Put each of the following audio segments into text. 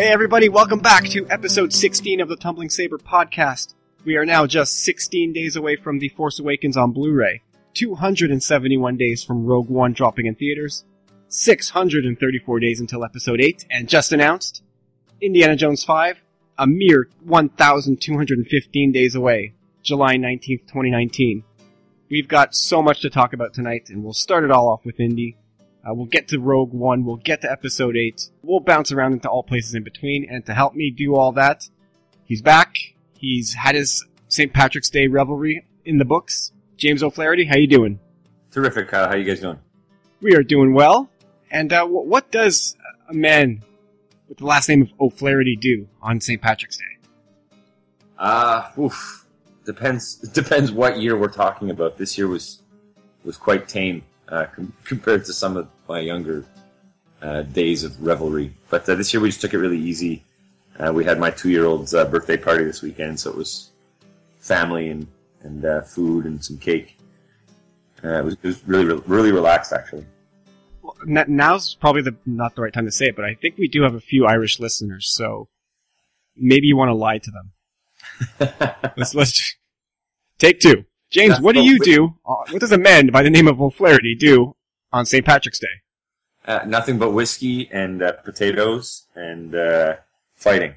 Hey everybody, welcome back to episode 16 of the Tumbling Saber podcast. We are now just 16 days away from The Force Awakens on Blu-ray, 271 days from Rogue One dropping in theaters, 634 days until episode 8, and just announced, Indiana Jones 5, a mere 1,215 days away, July 19th, 2019. We've got so much to talk about tonight, and we'll start it all off with Indy. We'll get to Rogue One, we'll get to Episode 8, we'll bounce around into all places in between, and to help me do all that, he's back, he's had his St. Patrick's Day revelry in the books. James O'Flaherty, how you doing? Terrific, Kyle. How you guys doing? We are doing well, and what does a man with the last name of O'Flaherty do on St. Patrick's Day? Depends what year we're talking about. This year was quite tame. Compared to some of my younger days of revelry. But this year we just took it really easy. We had my 2-year-old's birthday party this weekend, so it was family and food and some cake. It was really relaxed, actually. Well, now's probably not the right time to say it, but I think we do have a few Irish listeners, so maybe you want to lie to them. let's take two. James, what do you do? What does a man by the name of O'Flaherty do on St. Patrick's Day? Nothing but whiskey and potatoes and fighting.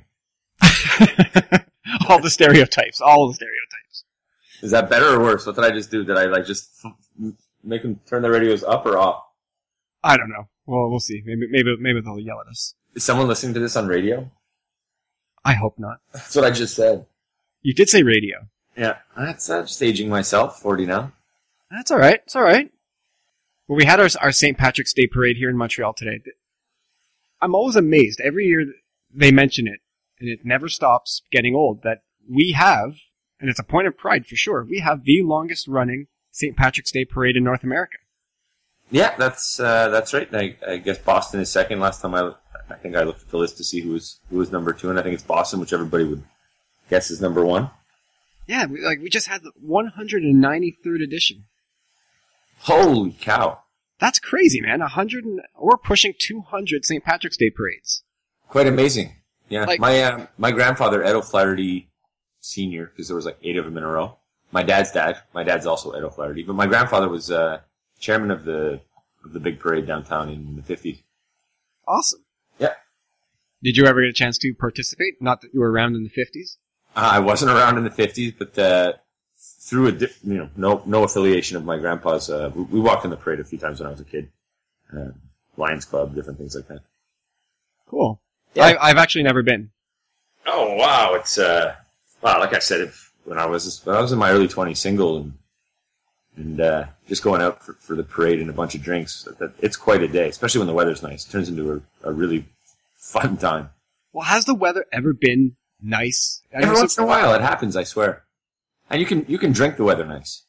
All the stereotypes. Is that better or worse? What did I just do? Did I just make them turn their radios up or off? I don't know. Well, we'll see. Maybe they'll yell at us. Is someone listening to this on radio? I hope not. That's what I just said. You did say radio. Yeah, that's just aging myself, 40 now. That's all right. It's all right. Well, we had our St. Patrick's Day parade here in Montreal today. I'm always amazed. Every year they mention it, and it never stops getting old, that we have, and it's a point of pride for sure, we have the longest running St. Patrick's Day parade in North America. Yeah, that's right. I guess Boston is second. Last time I think I looked at the list to see who was number 2, and I think it's Boston, which everybody would guess is number 1. Yeah, we just had the 193rd edition. Holy cow! That's crazy, man. We're pushing 200 St. Patrick's Day parades. Quite amazing. Yeah, my grandfather Ed O'Flaherty Senior, because there was 8 of them in a row. My dad's also Ed O'Flaherty, but my grandfather was chairman of the big parade downtown in the 50s. Awesome. Yeah. Did you ever get a chance to participate? Not that you were around in the 50s. I wasn't around in the 50s, but through no affiliation of my grandpa's, we walked in the parade a few times when I was a kid. Lions Club, different things like that. Cool. Yeah. I've actually never been. Oh wow! It's like I said, when I was in my early 20s, single and just going out for the parade and a bunch of drinks. It's quite a day, especially when the weather's nice. It turns into a really fun time. Well, has the weather ever been nice? Every once in a while, it happens. I swear. And you can drink the weather nice.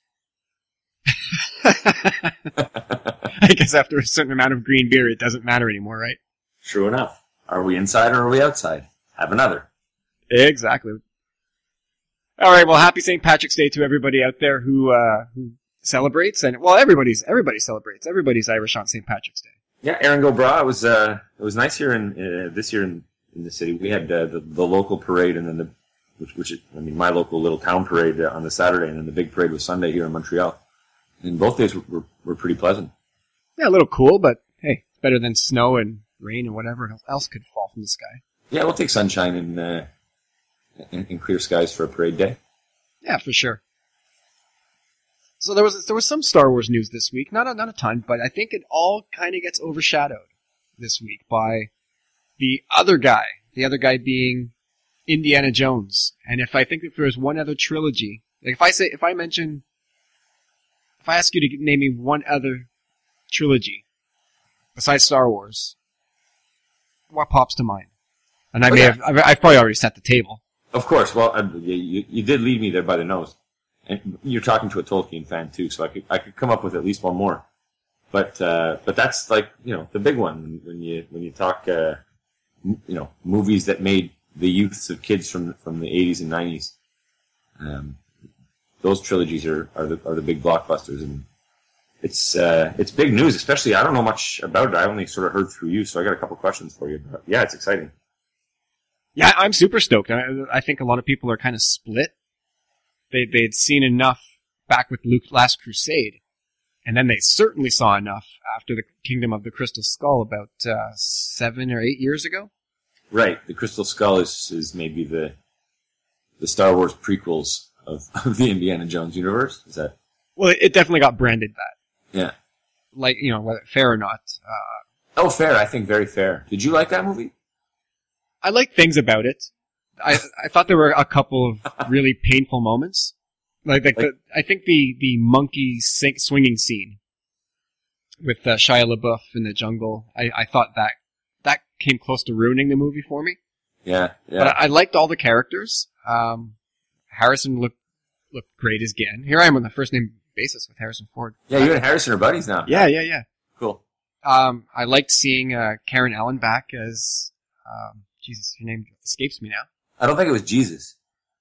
I guess after a certain amount of green beer, it doesn't matter anymore, right? True enough. Are we inside or are we outside? Have another. Exactly. All right. Well, happy St. Patrick's Day to everybody out there who celebrates, and well, everybody celebrates. Everybody's Irish on St. Patrick's Day. Yeah, Aaron Go Bra. It was nice here this year in the city. We had the local parade, and then my local little town parade on the Saturday, and then the big parade was Sunday here in Montreal. And both days were pretty pleasant. Yeah, a little cool, but hey, it's better than snow and rain and whatever else could fall from the sky. Yeah, we'll take sunshine and clear skies for a parade day. Yeah, for sure. So there was some Star Wars news this week, not a ton, but I think it all kind of gets overshadowed this week by the other guy being Indiana Jones. And if there was one other trilogy, like if I ask you to name me one other trilogy besides Star Wars, what pops to mind? And I've probably already set the table. Of course. Well, you did lead me there by the nose. And you're talking to a Tolkien fan too, so I could come up with at least one more. But that's the big one when you talk, movies that made the youths of kids from the 80s and 90s. Those trilogies are the big blockbusters, and it's big news. Especially, I don't know much about it. I only sort of heard through you, so I got a couple questions for you. But yeah, it's exciting. Yeah, I'm super stoked. I think a lot of people are kind of split. They'd seen enough back with Luke Last Crusade, and then they certainly saw enough after the Kingdom of the Crystal Skull about 7 or 8 years ago. Right. The Crystal Skull is maybe the Star Wars prequels of the Indiana Jones universe. Is that? Well, it definitely got branded that. Yeah. Like, whether fair or not. Oh, fair. I think very fair. Did you like that movie? I like things about it. I thought there were a couple of really painful moments. I think the monkey swinging scene with Shia LaBeouf in the jungle, I thought that came close to ruining the movie for me. Yeah. But I liked all the characters. Harrison looked great as Gan. Here I am on the first name basis with Harrison Ford. Yeah, you and Harrison are buddies now. Yeah. Cool. I liked seeing Karen Allen back as Jesus, her name escapes me now. I don't think it was Jesus.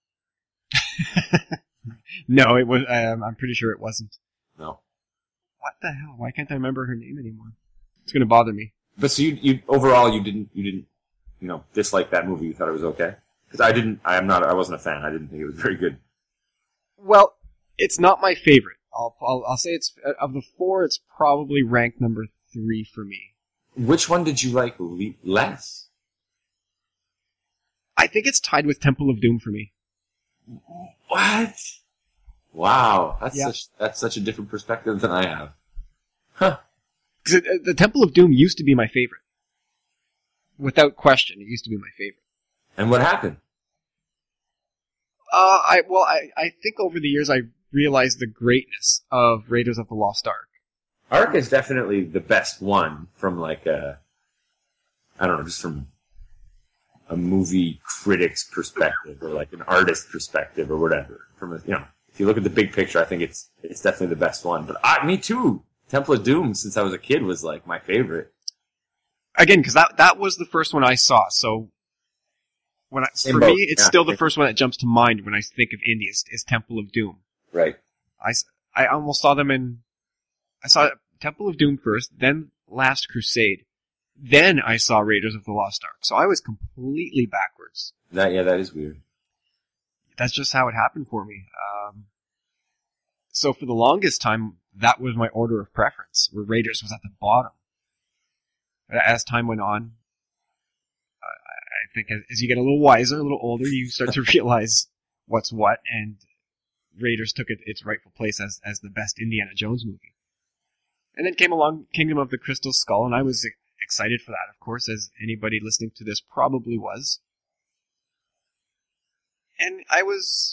No, it was. I'm pretty sure it wasn't. No. What the hell? Why can't I remember her name anymore? It's gonna bother me. But so you overall you didn't dislike that movie. You thought it was okay? Because I wasn't a fan. I didn't think it was very good. Well, it's not my favorite. I'll say it's of the 4. It's probably ranked number 3 for me. Which one did you like less? I think it's tied with Temple of Doom for me. What? Wow, Yeah. that's such a different perspective than I have. Huh. Because the Temple of Doom used to be my favorite. Without question, it used to be my favorite. And what happened? I think over the years I realized the greatness of Raiders of the Lost Ark. Ark is definitely the best one from just from a movie critic's perspective or like an artist perspective or whatever. If you look at the big picture, I think it's definitely the best one. But me too. Temple of Doom, since I was a kid, was like my favorite. Again, because that was the first one I saw. So me, it's still the first one that jumps to mind when I think of indie is Temple of Doom. Right. I almost saw them I saw Temple of Doom first, then Last Crusade. Then I saw Raiders of the Lost Ark. So I was completely backwards. That is weird. That's just how it happened for me. So for the longest time, that was my order of preference, where Raiders was at the bottom. As time went on, I think as you get a little wiser, a little older, you start to realize what's what, and Raiders took its rightful place as the best Indiana Jones movie. And then came along Kingdom of the Crystal Skull, and I was excited for that, of course, as anybody listening to this probably was. And I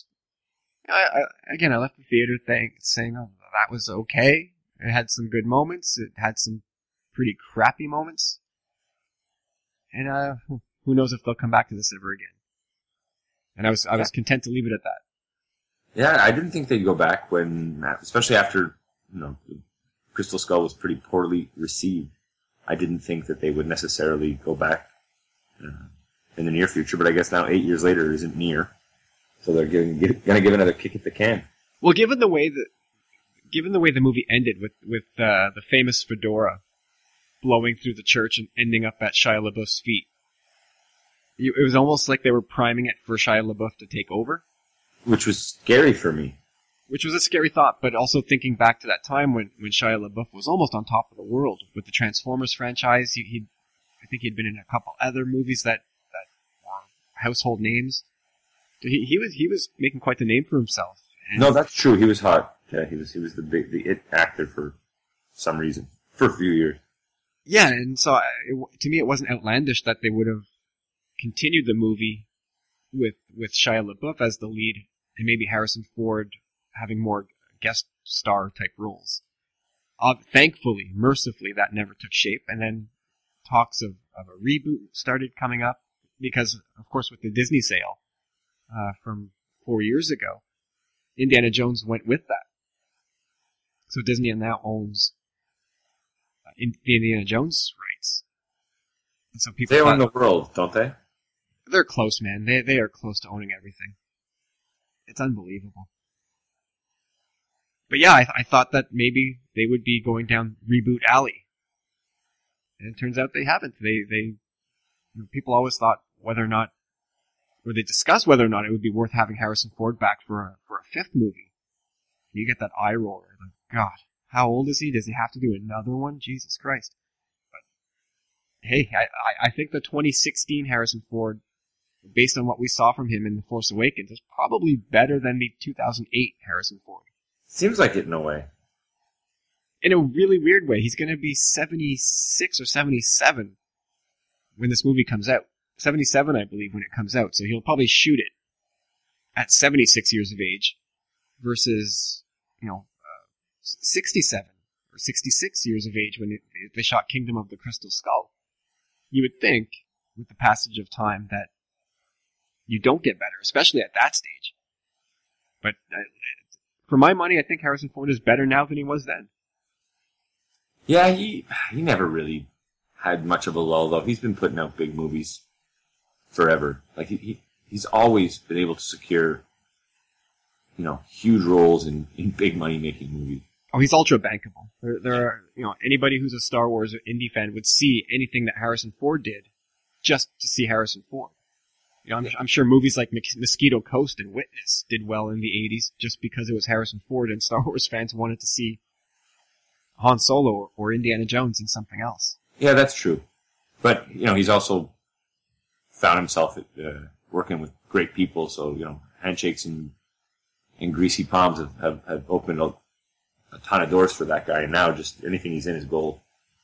left the theater saying, oh, that was okay. It had some good moments. It had some pretty crappy moments. And who knows if they'll come back to this ever again. And I was content to leave it at that. Yeah, I didn't think they'd go back especially after, Crystal Skull was pretty poorly received. I didn't think that they would necessarily go back in the near future, but I guess now 8 years later isn't near. So they're going to give another kick at the can. Well, given the way the movie ended with the famous fedora blowing through the church and ending up at Shia LaBeouf's feet, it was almost like they were priming it for Shia LaBeouf to take over. Which was scary for me. Which was a scary thought, but also thinking back to that time when Shia LaBeouf was almost on top of the world with the Transformers franchise. I think he'd been in a couple other movies that were household names. He was making quite the name for himself. And no, that's true. He was hot. Yeah, he was the it actor for some reason for a few years. Yeah, and so to me, it wasn't outlandish that they would have continued the movie with Shia LaBeouf as the lead, and maybe Harrison Ford having more guest star type roles. Thankfully, mercifully, that never took shape, and then talks of a reboot started coming up because, of course, with the Disney sale from 4 years ago, Indiana Jones went with that. So Disney now owns the Indiana Jones rights. And so people they own the world, don't they? They're close, man. They are close to owning everything. It's unbelievable. But yeah, I thought that maybe they would be going down reboot alley. And it turns out they haven't. People always thought whether or not or they discussed whether or not it would be worth having Harrison Ford back for a fifth movie. You get that eye roller. Like, God, how old is he? Does he have to do another one? Jesus Christ. But, hey, I think the 2016 Harrison Ford, based on what we saw from him in The Force Awakens, is probably better than the 2008 Harrison Ford. Seems like it in a way. In a really weird way. He's going to be 76 or 77 when this movie comes out. 77, I believe, when it comes out. So he'll probably shoot it at 76 years of age versus, 67 or 66 years of age when they shot Kingdom of the Crystal Skull. You would think, with the passage of time, that you don't get better, especially at that stage. But for my money, I think Harrison Ford is better now than he was then. Yeah, he never really had much of a lull, though. He's been putting out big movies forever. Like, he's always been able to secure, huge roles in big money-making movies. Oh, he's ultra bankable. There are, anybody who's a Star Wars or indie fan would see anything that Harrison Ford did just to see Harrison Ford. I'm sure movies like Mosquito Coast and Witness did well in the 80s just because it was Harrison Ford and Star Wars fans wanted to see Han Solo or Indiana Jones in something else. Yeah, that's true. But, he's also found himself working with great people, so, handshakes and greasy palms have opened a ton of doors for that guy, and now just anything he's in is gold.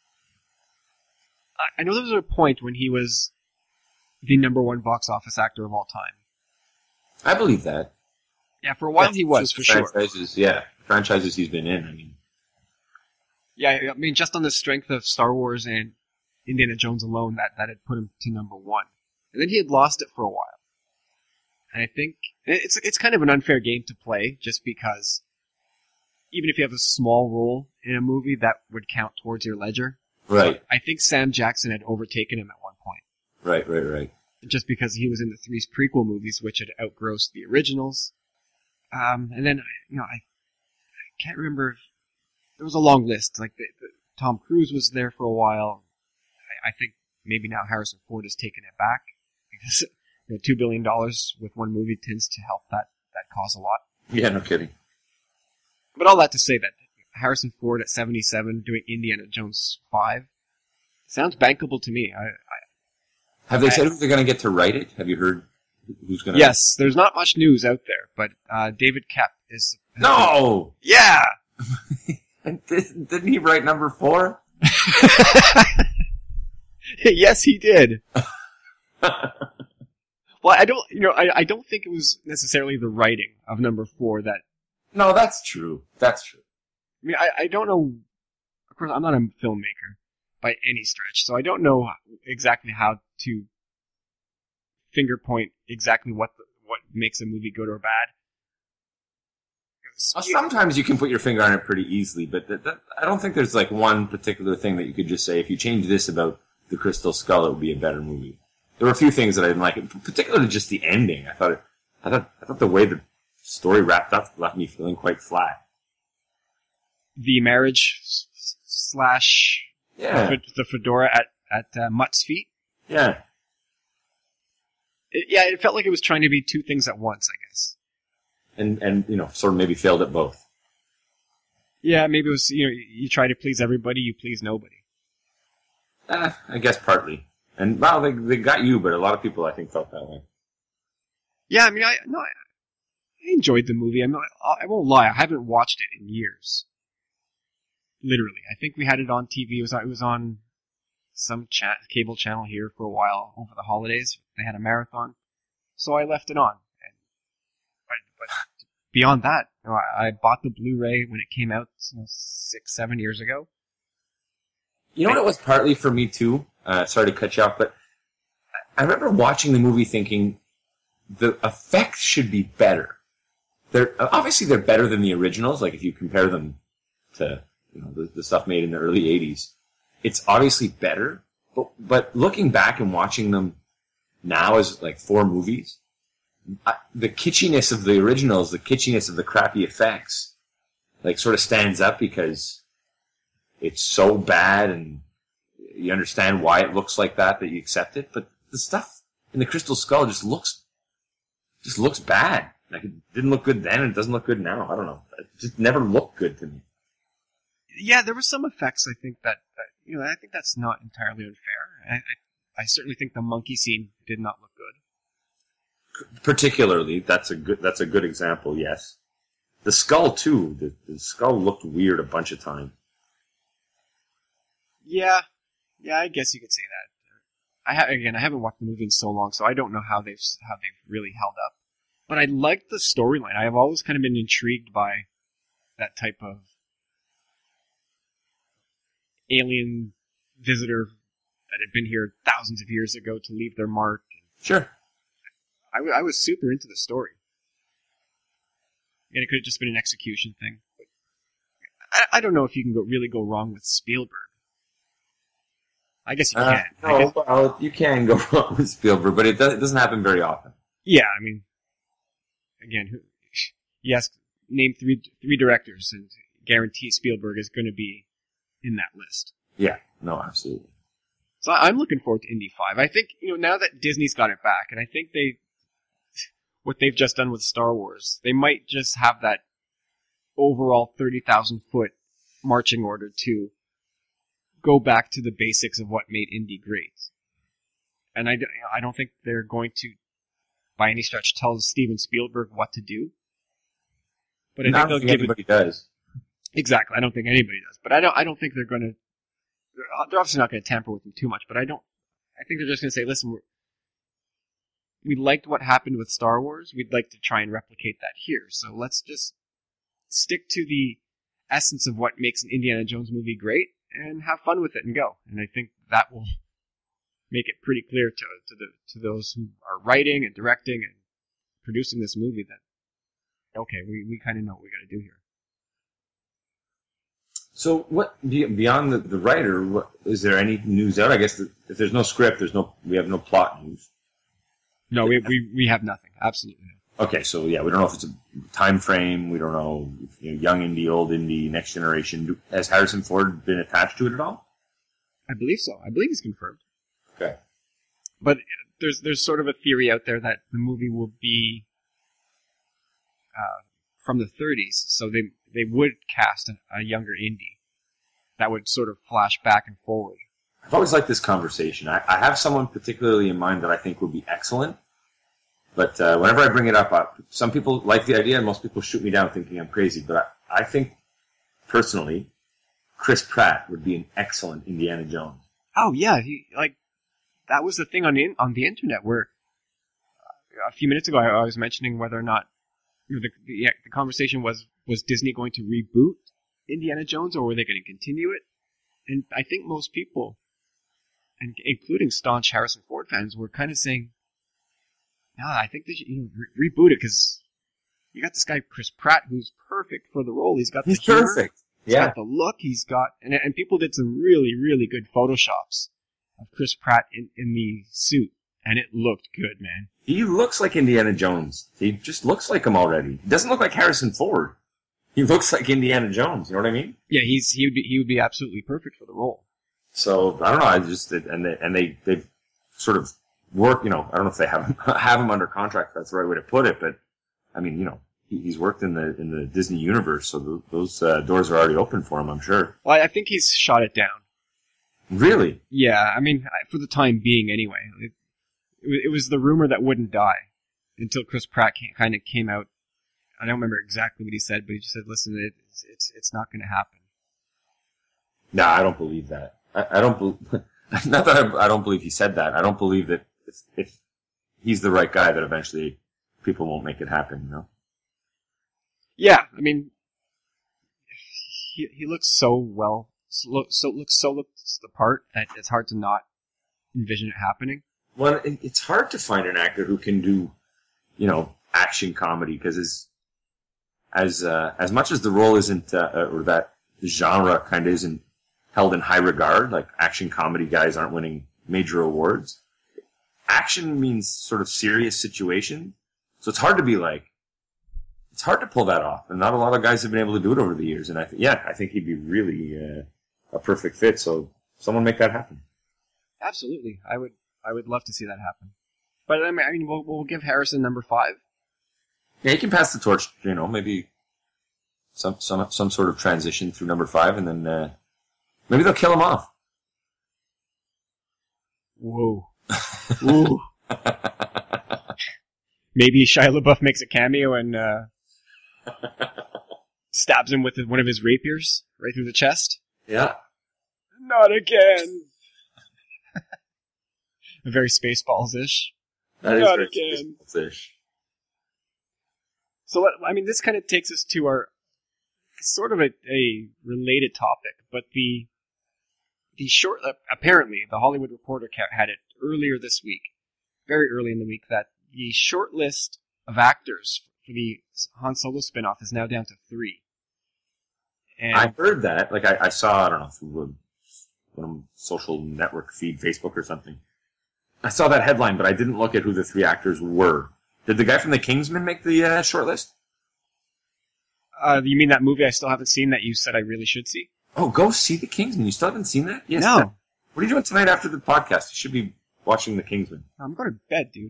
I know there was a point when he was the #1 box office actor of all time. I believe that. Yeah, for a while he was, for sure. Franchises he's been in, Yeah, just on the strength of Star Wars and Indiana Jones alone, that had put him to #1. And then he had lost it for a while. And I think it's kind of an unfair game to play, just because even if you have a small role in a movie, that would count towards your ledger. Right. I think Sam Jackson had overtaken him at one point. Right. Just because he was in the 3 prequel movies, which had outgrossed the originals. And then, I can't remember if there was a long list. Like, Tom Cruise was there for a while. I think maybe now Harrison Ford has taken it back because $2 billion with one movie tends to help that cause a lot. Yeah, no kidding. But all that to say that Harrison Ford at 77 doing Indiana Jones 5 sounds bankable to me. Have they said if they're going to get to write it? Have you heard who's going to? Yes, there's not much news out there, but David Koepp is. No. Yeah. Didn't he write number 4? Yes, he did. Well, I don't think it was necessarily the writing of number 4 that. No, that's true. I mean, I don't know. Of course, I'm not a filmmaker by any stretch, so I don't know exactly how to finger point exactly what makes a movie good or bad. Sometimes you can put your finger on it pretty easily, but I don't think there's like one particular thing that you could just say, if you change this about the Crystal Skull, it would be a better movie. There were a few things that I didn't like, particularly just the ending. I thought the way the story wrapped up left me feeling quite flat. The marriage slash the fedora at Mutt's feet. Yeah. It felt like it was trying to be two things at once, I guess. And sort of maybe failed at both. Yeah, maybe it was, you try to please everybody, you please nobody. I guess partly. And, well, they got you, but a lot of people, I think, felt that way. Yeah, I mean, I enjoyed the movie. I won't lie, I haven't watched it in years. Literally. I think we had it on TV. It was on some cable channel here for a while over the holidays. They had a marathon. So I left it on. But beyond that, I bought the Blu-ray when it came out 6-7 years ago. You know what it was partly for me too? Sorry to cut you off, but I remember watching the movie thinking the effects should be better. Obviously they're better than the originals, like if you compare them to the stuff made in the early 80s. It's obviously better, but looking back and watching them now as like 4 movies, the kitschiness of the originals, the kitschiness of the crappy effects, like sort of stands up because it's so bad and you understand why it looks like that you accept it. But the stuff in the Crystal Skull just looks just looks bad. Like, it didn't look good then, and it doesn't look good now. I don't know. It just never looked good to me. Yeah, there were some effects, I think, that I think that's not entirely unfair. I certainly think the monkey scene did not look good. Particularly, that's a good example, yes. The skull, too. The skull looked weird a bunch of times. Yeah, I guess you could say that. I haven't watched the movie in so long, so I don't know how they've really held up. But I liked the storyline. I have always kind of been intrigued by that type of alien visitor that had been here thousands of years ago to leave their mark. Sure. I was super into the story. And it could have just been an execution thing. But I don't know if you can really go wrong with Spielberg. I guess you can. Well, you can go wrong with Spielberg, but it doesn't happen very often. Yeah, I mean, again, yes, name three directors and guarantee Spielberg is going to be in that list. Yeah, no, absolutely. So I'm looking forward to Indy 5. I think, now that Disney's got it back, and I think what they've just done with Star Wars, they might just have that overall 30,000 foot marching order to go back to the basics of what made Indy great. And I don't think they're going to, by any stretch, tell Steven Spielberg what to do. But I think they'll give anybody does. Exactly. I don't think anybody does. But I don't think they're going to. They're obviously not going to tamper with him too much. But I think they're just going to say, listen, we liked what happened with Star Wars. We'd like to try and replicate that here. So let's just stick to the essence of what makes an Indiana Jones movie great and have fun with it and go. And I think that will make it pretty clear to those who are writing and directing and producing this movie that, okay, we kind of know what we got to do here. So, what beyond the writer? Is there any news out? I guess if there's no script, we have no plot news. No, we have nothing. Absolutely nothing. Okay, so yeah, we don't know if it's a time frame. We don't know if, young Indy, old Indy, next generation. Has Harrison Ford been attached to it at all? I believe so. I believe he's confirmed. Okay, but there's sort of a theory out there that the movie will be from the 30s, so they would cast a younger Indy that would sort of flash back and forward. I've always liked this conversation. I have someone particularly in mind that I think would be excellent, but whenever I bring it up, some people like the idea, and most people shoot me down thinking I'm crazy, but I think, personally, Chris Pratt would be an excellent Indiana Jones. Oh, yeah, that was the thing on the internet where a few minutes ago I was mentioning whether or not the conversation was Disney going to reboot Indiana Jones, or were they going to continue it? And I think most people, and including staunch Harrison Ford fans, were kind of saying, "No, I think they should reboot it because you got this guy Chris Pratt who's perfect for the role. He's got the humor, perfect. He's got the look. He's got and people did some really really good photoshops of Chris Pratt in the suit, and it looked good, man. He looks like Indiana Jones. He just looks like him already. He doesn't look like Harrison Ford. He looks like Indiana Jones. You know what I mean? Yeah, he would be absolutely perfect for the role. So I don't know. I just they've sort of worked. I don't know if they have him under contract. That's the right way to put it. But I mean, he's worked in the Disney universe, so those doors are already open for him. I'm sure. Well, I think he's shot it down. Really? Yeah, I mean, for the time being, anyway. It was the rumor that wouldn't die until Chris Pratt kind of came out. I don't remember exactly what he said, but he just said, "Listen, it's not going to happen." No, I don't believe that. I don't believe. Not that I don't believe he said that. I don't believe that if he's the right guy, that eventually people won't make it happen. Yeah, I mean, he looks so well, looks the part that it's hard to not envision it happening. Well, it's hard to find an actor who can do, action comedy, because as much as the role isn't, or that genre kind of isn't held in high regard, like action comedy guys aren't winning major awards, action means sort of serious situation. So it's hard to pull that off. And not a lot of guys have been able to do it over the years. And I think he'd be really a perfect fit. So someone make that happen. Absolutely. I would love to see that happen. But I mean, we'll give Harrison number 5. Yeah, he can pass the torch. Maybe some sort of transition through number 5, and then maybe they'll kill him off. Whoa. Ooh. Maybe Shia LaBeouf makes a cameo and stabs him with one of his rapiers right through the chest. Yeah. Not again. Very Spaceballs-ish. That Not is again. Spaceballs-ish. So, this kind of takes us to our sort of a related topic, but the short, apparently, the Hollywood Reporter had it earlier this week, very early in the week, that the short list of actors for the Han Solo spinoff is now down to 3. And I heard that. Like, I saw, I don't know, through some social network feed, Facebook or something. I saw that headline, but I didn't look at who the 3 actors were. Did the guy from The Kingsman make the short list? you mean that movie I still haven't seen that you said I really should see? Oh, go see The Kingsman. You still haven't seen that? Yes. No. What are you doing tonight after the podcast? You should be watching The Kingsman. I'm going to bed, dude.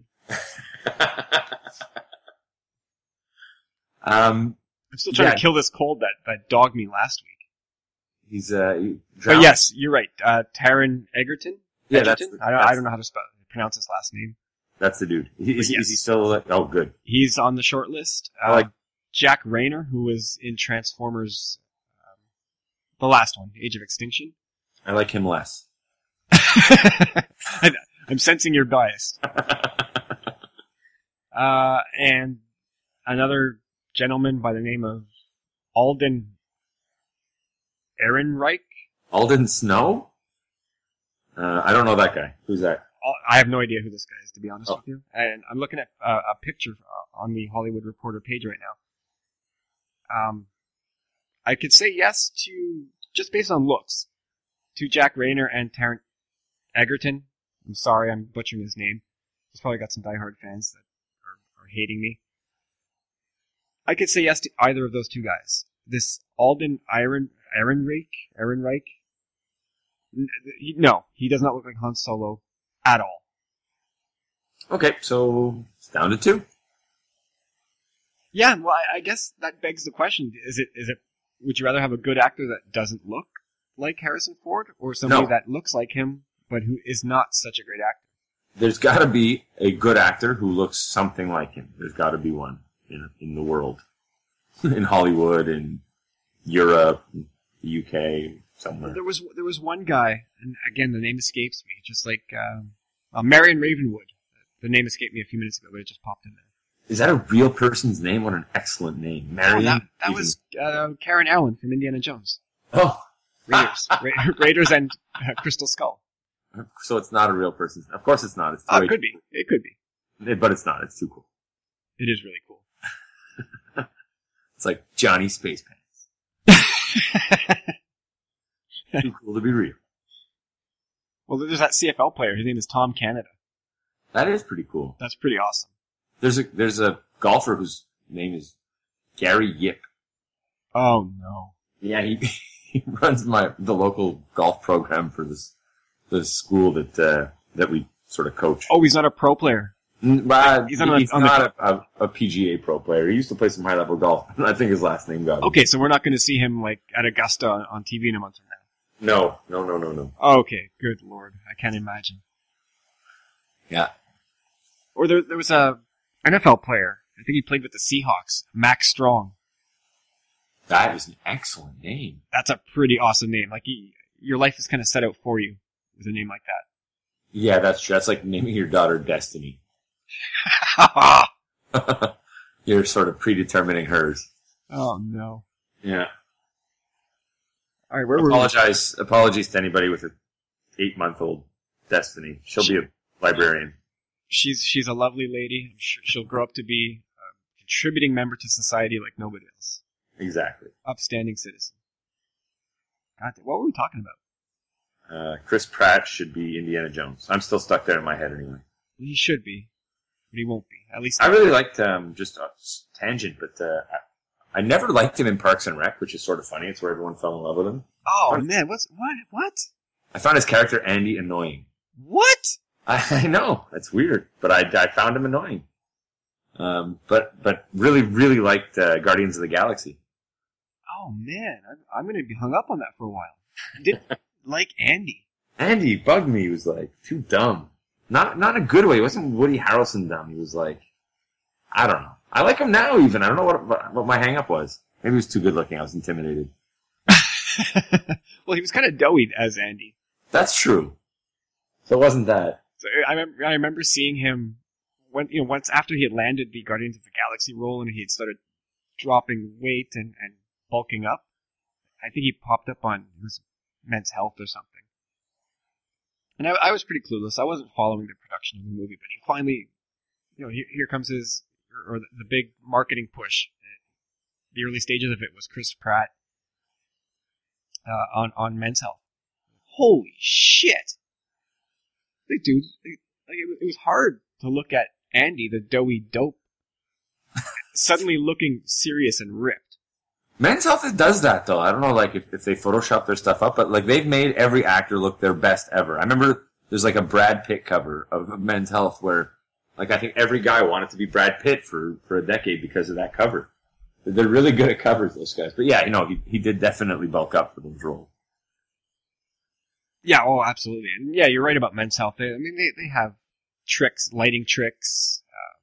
I'm still trying to kill this cold that dogged me last week. He's but yes, you're right. Taron Egerton? Yeah, Egerton? I don't know how to pronounce his last name. That's the dude. Is he still... oh, good. He's on the short list. I like Jack Rayner, who was in Transformers, the last one, Age of Extinction. I like him less. I'm sensing you're biased. And another gentleman by the name of Alden Ehrenreich. Alden Snow? I don't know that guy. Who's that? I have no idea who this guy is, to be honest with you. And I'm looking at a picture on the Hollywood Reporter page right now. I could say yes to, just based on looks, to Jack Rayner and Taron Egerton. I'm sorry, I'm butchering his name. He's probably got some diehard fans that are hating me. I could say yes to either of those 2 guys. This Alden Ehrenreich? No, he does not look like Han Solo at all. Okay, so it's down to 2. Yeah, well, I guess that begs the question: is it? Would you rather have a good actor that doesn't look like Harrison Ford, or somebody that looks like him but who is not such a great actor? There's got to be a good actor who looks something like him. There's got to be one in the world, in Hollywood, in Europe, the UK, somewhere. There was one guy, and again the name escapes me. Just like Marion Ravenwood, the name escaped me a few minutes ago, but it just popped in there. Is that a real person's name? What an excellent name. Marion? That was Karen Allen from Indiana Jones. Oh. Raiders. Raiders and Crystal Skull. So it's not a real person. Of course it's not. It's it could be. It could be. But it's not. It's too cool. It is really cool. It's like Johnny Space Pants. Too cool to be real. Well, there's that CFL player. His name is Tom Canada. That is pretty cool. That's pretty awesome. There's a golfer whose name is Gary Yip. Oh no. Yeah, he runs the local golf program for the school that we sort of coach. Oh, he's not a pro player. He's not a PGA pro player. He used to play some high level golf. I think his last name got him. Okay, so we're not going to see him like at Augusta on TV in a month from now. No. Oh, okay, good lord, I can't imagine. Yeah. Or there was a NFL player. I think he played with the Seahawks. Max Strong. That is an excellent name. That's a pretty awesome name. Like your life is kind of set out for you with a name like that. Yeah, that's true. That's like naming your daughter Destiny. You're sort of predetermining hers. Oh no. Yeah. All right, where were we? Apologies to anybody with an 8-month-old Destiny. She'll be a librarian. She's a lovely lady. I'm sure she'll grow up to be a contributing member to society like nobody else. Exactly. Upstanding citizen. God, what were we talking about? Chris Pratt should be Indiana Jones. I'm still stuck there in my head anyway. He should be, but he won't be. At least I really liked just a tangent, but I never liked him in Parks and Rec, which is sort of funny. It's where everyone fell in love with him. Oh man, what? I found his character Andy annoying. What? I know, that's weird, but I found him annoying. But really, really liked Guardians of the Galaxy. Oh man, I'm going to be hung up on that for a while. Did like Andy? Andy bugged me. He was like too dumb. Not in a good way. He wasn't Woody Harrelson dumb. He was like, I don't know. I like him now. Even I don't know what my hang up was. Maybe he was too good looking. I was intimidated. Well, he was kind of doughy as Andy. That's true. So it wasn't that. So I remember seeing him once after he had landed the Guardians of the Galaxy role and he had started dropping weight and bulking up. I think he popped up on Men's Health or something. And I was pretty clueless. I wasn't following the production of the movie, but he finally, here comes the big marketing push. The early stages of it was Chris Pratt on Men's Health. Holy shit! Like, dude, it was hard to look at Andy, the doughy dope, suddenly looking serious and ripped. Men's Health does that, though. I don't know, like, if they Photoshop their stuff up, but, like, they've made every actor look their best ever. I remember there's, like, a Brad Pitt cover of Men's Health where, like, I think every guy wanted to be Brad Pitt for a decade because of that cover. They're really good at covers, those guys. But, yeah, he did definitely bulk up for those roles. Yeah, oh, absolutely. And, yeah, you're right about Men's Health. They have tricks, lighting tricks.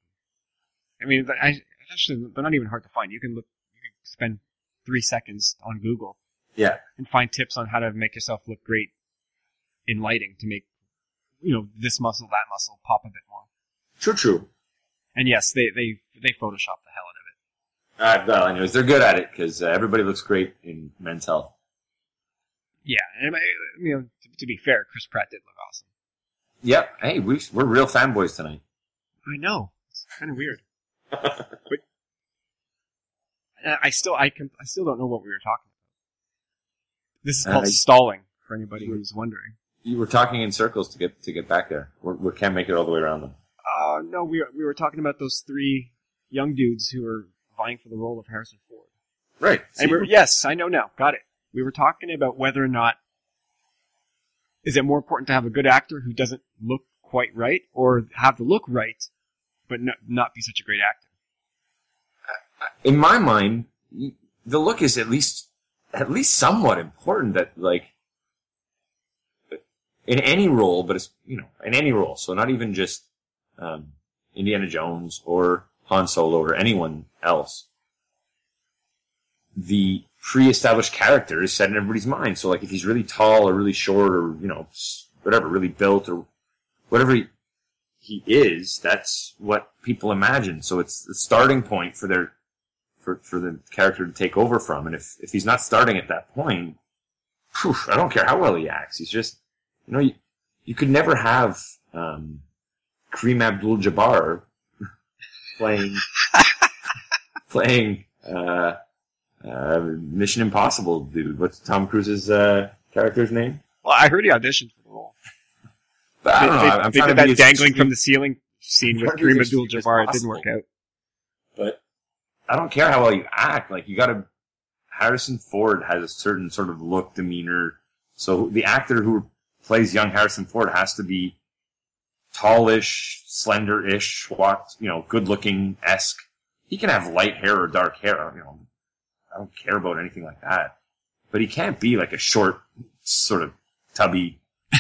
Actually, they're not even hard to find. You can spend 3 seconds on Google. Yeah. And find tips on how to make yourself look great in lighting to make, this muscle, that muscle pop a bit more. True. And yes, they Photoshop the hell out of it. Well, anyways, they're good at it because everybody looks great in Men's Health. Yeah, and to be fair, Chris Pratt did look awesome. Yep. Hey, we're real fanboys tonight. I know. It's kind of weird. But I still don't know what we were talking about. This is called stalling, for anybody who's wondering. You were talking in circles to get back there. We can't make it all the way around them. No, we were talking about those 3 young dudes who were vying for the role of Harrison Ford. Right. Yes, I know now. Got it. We were talking about whether or not is it more important to have a good actor who doesn't look quite right, or have the look right, but not be such a great actor. In my mind, the look is at least somewhat important. That, like, in any role, but it's in any role. So not even just Indiana Jones or Han Solo or anyone else. The pre-established character is set in everybody's mind. So, like, if he's really tall or really short or whatever, really built or whatever he is, that's what people imagine. So it's the starting point for the character to take over from. And if he's not starting at that point, I don't care how well he acts. He's just, you could never have Kareem Abdul-Jabbar playing Mission Impossible dude. What's Tom Cruise's character's name? Well, I heard he auditioned for the role. But I don't know. They did that dangling from the ceiling scene with Kareem Abdul-Jabbar. It didn't work out. But I don't care how well you act. Like, Harrison Ford has a certain sort of look, demeanor. So the actor who plays young Harrison Ford has to be tallish, slender-ish, good-looking-esque. He can have light hair or dark hair. I don't care about anything like that. But he can't be like a short, sort of tubby.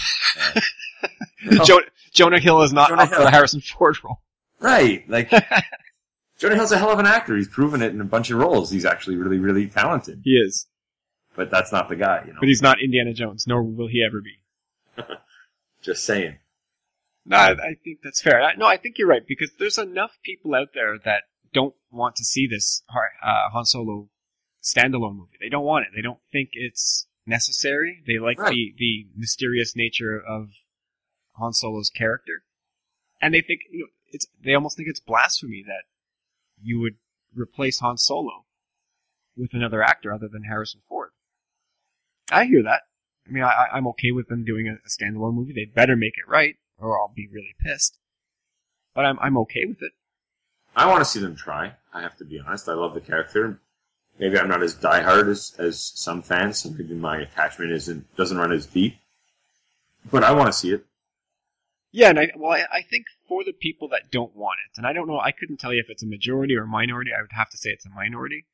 Jonah Hill is not up for the Harrison Ford role. Right. Like, Jonah Hill's a hell of an actor. He's proven it in a bunch of roles. He's actually really, really talented. He is. But that's not the guy, But he's not Indiana Jones, nor will he ever be. Just saying. No, I think that's fair. I think you're right, because there's enough people out there that don't want to see this Han Solo standalone movie. They don't want it. They don't think it's necessary. They like the mysterious nature of Han Solo's character. And they think, they almost think it's blasphemy that you would replace Han Solo with another actor other than Harrison Ford. I hear that. I mean, I'm okay with them doing a standalone movie. They better make it right, or I'll be really pissed. But I'm okay with it. I want to see them try. I have to be honest. I love the character. Maybe I'm not as diehard as some fans, so maybe my attachment doesn't run as deep. But I want to see it. Yeah, and I think for the people that don't want it, and I don't know, I couldn't tell you if it's a majority or a minority. I would have to say it's a minority.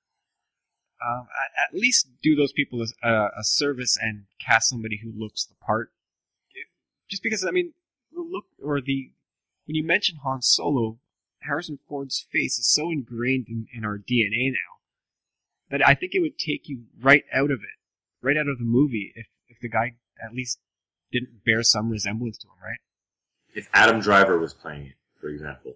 At least do those people a service and cast somebody who looks the part. Just because, I mean, the look or when you mention Han Solo, Harrison Ford's face is so ingrained in our DNA now that I think it would take you right out of it, right out of the movie, if the guy at least didn't bear some resemblance to him, right? If Adam Driver was playing it, for example.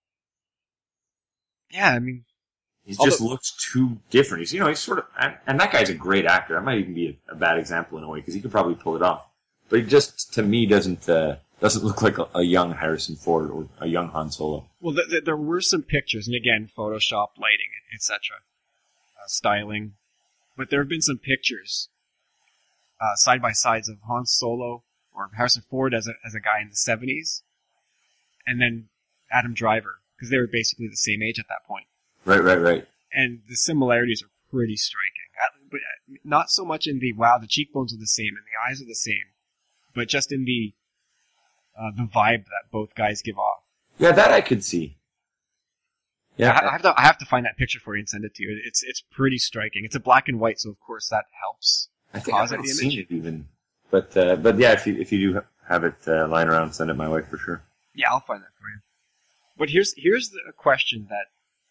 Yeah, I mean... He just looks too different. He's sort of... And that guy's a great actor. That might even be a bad example in a way, because he could probably pull it off. But he just, to me, doesn't look like a young Harrison Ford or a young Han Solo. Well, there were some pictures, and again, Photoshop, lighting, etc., styling. But there have been some pictures, side-by-sides of Han Solo or Harrison Ford as a guy in the 70s, and then Adam Driver, because they were basically the same age at that point. Right. And the similarities are pretty striking. But not so much in the cheekbones are the same and the eyes are the same, but just in the vibe that both guys give off. Yeah, that I could see. Yeah, I have to find that picture for you and send it to you. It's pretty striking. It's a black and white, so of course that helps. I think I haven't seen it even. But yeah, if you do have it lying around, send it my way for sure. Yeah, I'll find that for you. But here's a question that,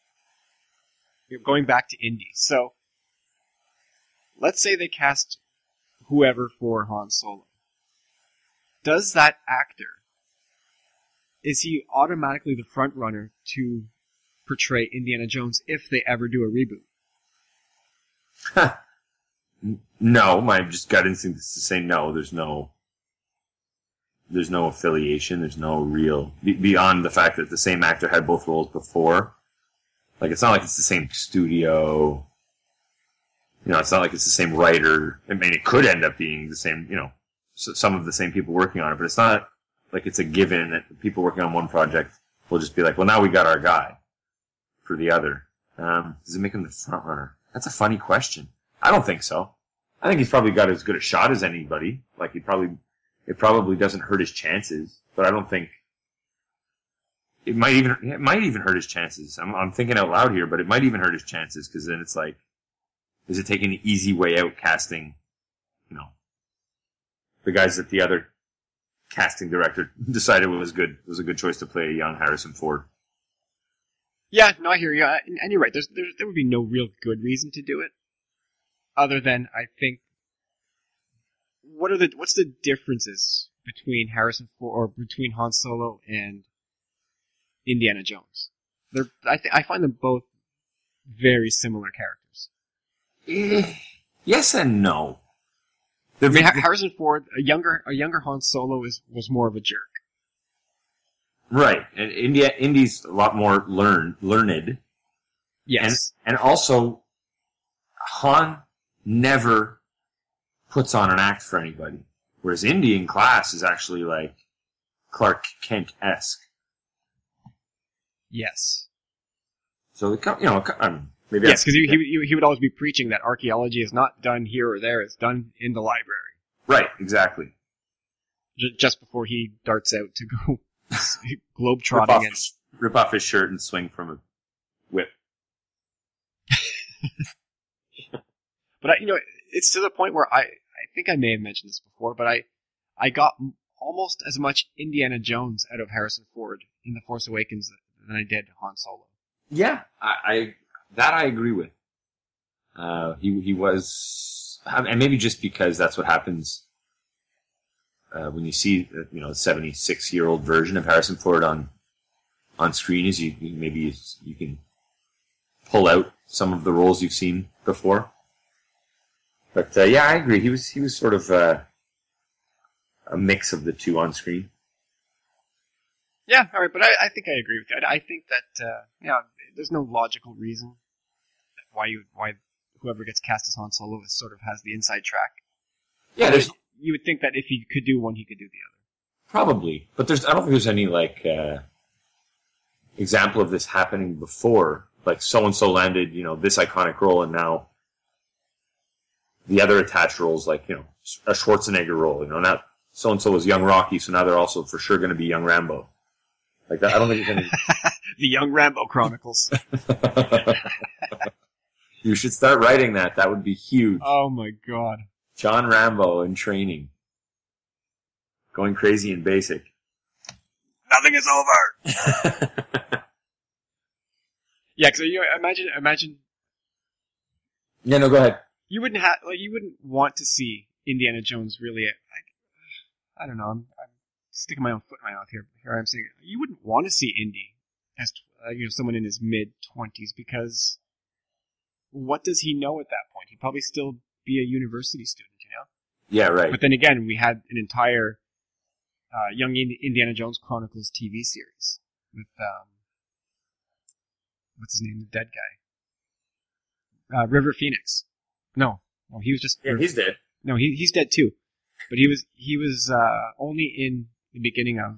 going back to Indy. So, let's say they cast whoever for Han Solo. Does that actor, is he automatically the front runner to portray Indiana Jones if they ever do a reboot? No, my just gut instinct is to say no. There's no affiliation. There's no real beyond the fact that the same actor had both roles before. Like, it's not like it's the same studio. It's not like it's the same writer. I mean, it could end up being the same. Some of the same people working on it, but it's not like it's a given that the people working on one project will just be like, well, now we got our guy for the other. Does it make him the front runner? That's a funny question. I don't think so. I think he's probably got as good a shot as anybody. Like, it probably doesn't hurt his chances, but I don't think it might even hurt his chances. I'm thinking out loud here, but it might even hurt his chances, because then it's like, is it taking the easy way out casting, the guys that the other casting director decided was a good choice to play a young Harrison Ford? Yeah, no, I hear you. And you're right. There would be no real good reason to do it, other than, I think, what's the differences between Harrison Ford or between Han Solo and Indiana Jones? I find them both very similar characters. Yes and no. I mean, Harrison Ford, a younger Han Solo was more of a jerk. Right, and Indy's a lot more learned. Yes, and also Han never puts on an act for anybody, whereas Indy in class is actually like Clark Kent-esque. Yes. So maybe yes, because he would always be preaching that archaeology is not done here or there; it's done in the library. Right, exactly. Just before he darts out to go globetrotting and rip off his shirt and swing from a whip. But it's to the point where I think I may have mentioned this before, but I got almost as much Indiana Jones out of Harrison Ford in The Force Awakens than I did Han Solo. Yeah, I agree with. He was, and maybe just because that's what happens when you see the 76-year-old version of Harrison Ford on screen, is you can pull out some of the roles you've seen before. But yeah, I agree. He was sort of a mix of the two on screen. Yeah, all right, but I think I agree with you. I think that there's no logical reason why whoever gets cast as Han Solo sort of has the inside track. Yeah, you would think that if he could do one, he could do the other. Probably, but I don't think there's any example of this happening before. Like, so and so landed this iconic role, and now the other attached roles, like a Schwarzenegger role, not so-and-so was young Rocky, so now they're also for sure going to be young Rambo. Like that, I don't think it's going to The Young Rambo Chronicles. You should start writing that. That would be huge. Oh my god. John Rambo in training. Going crazy in basic. Nothing is over! Yeah, because imagine... Yeah, no, go ahead. You wouldn't want to see Indiana Jones really, I don't know, I'm sticking my own foot in my mouth here. Here I'm saying, you wouldn't want to see Indy as someone in his mid-20s, because what does he know at that point? He'd probably still be a university student, you know? Yeah, right. But then again, we had an entire Young Indiana Jones Chronicles TV series with, what's his name, the dead guy? River Phoenix. No, he was just... Yeah, he's dead. No, he's dead too. But he was only in the beginning of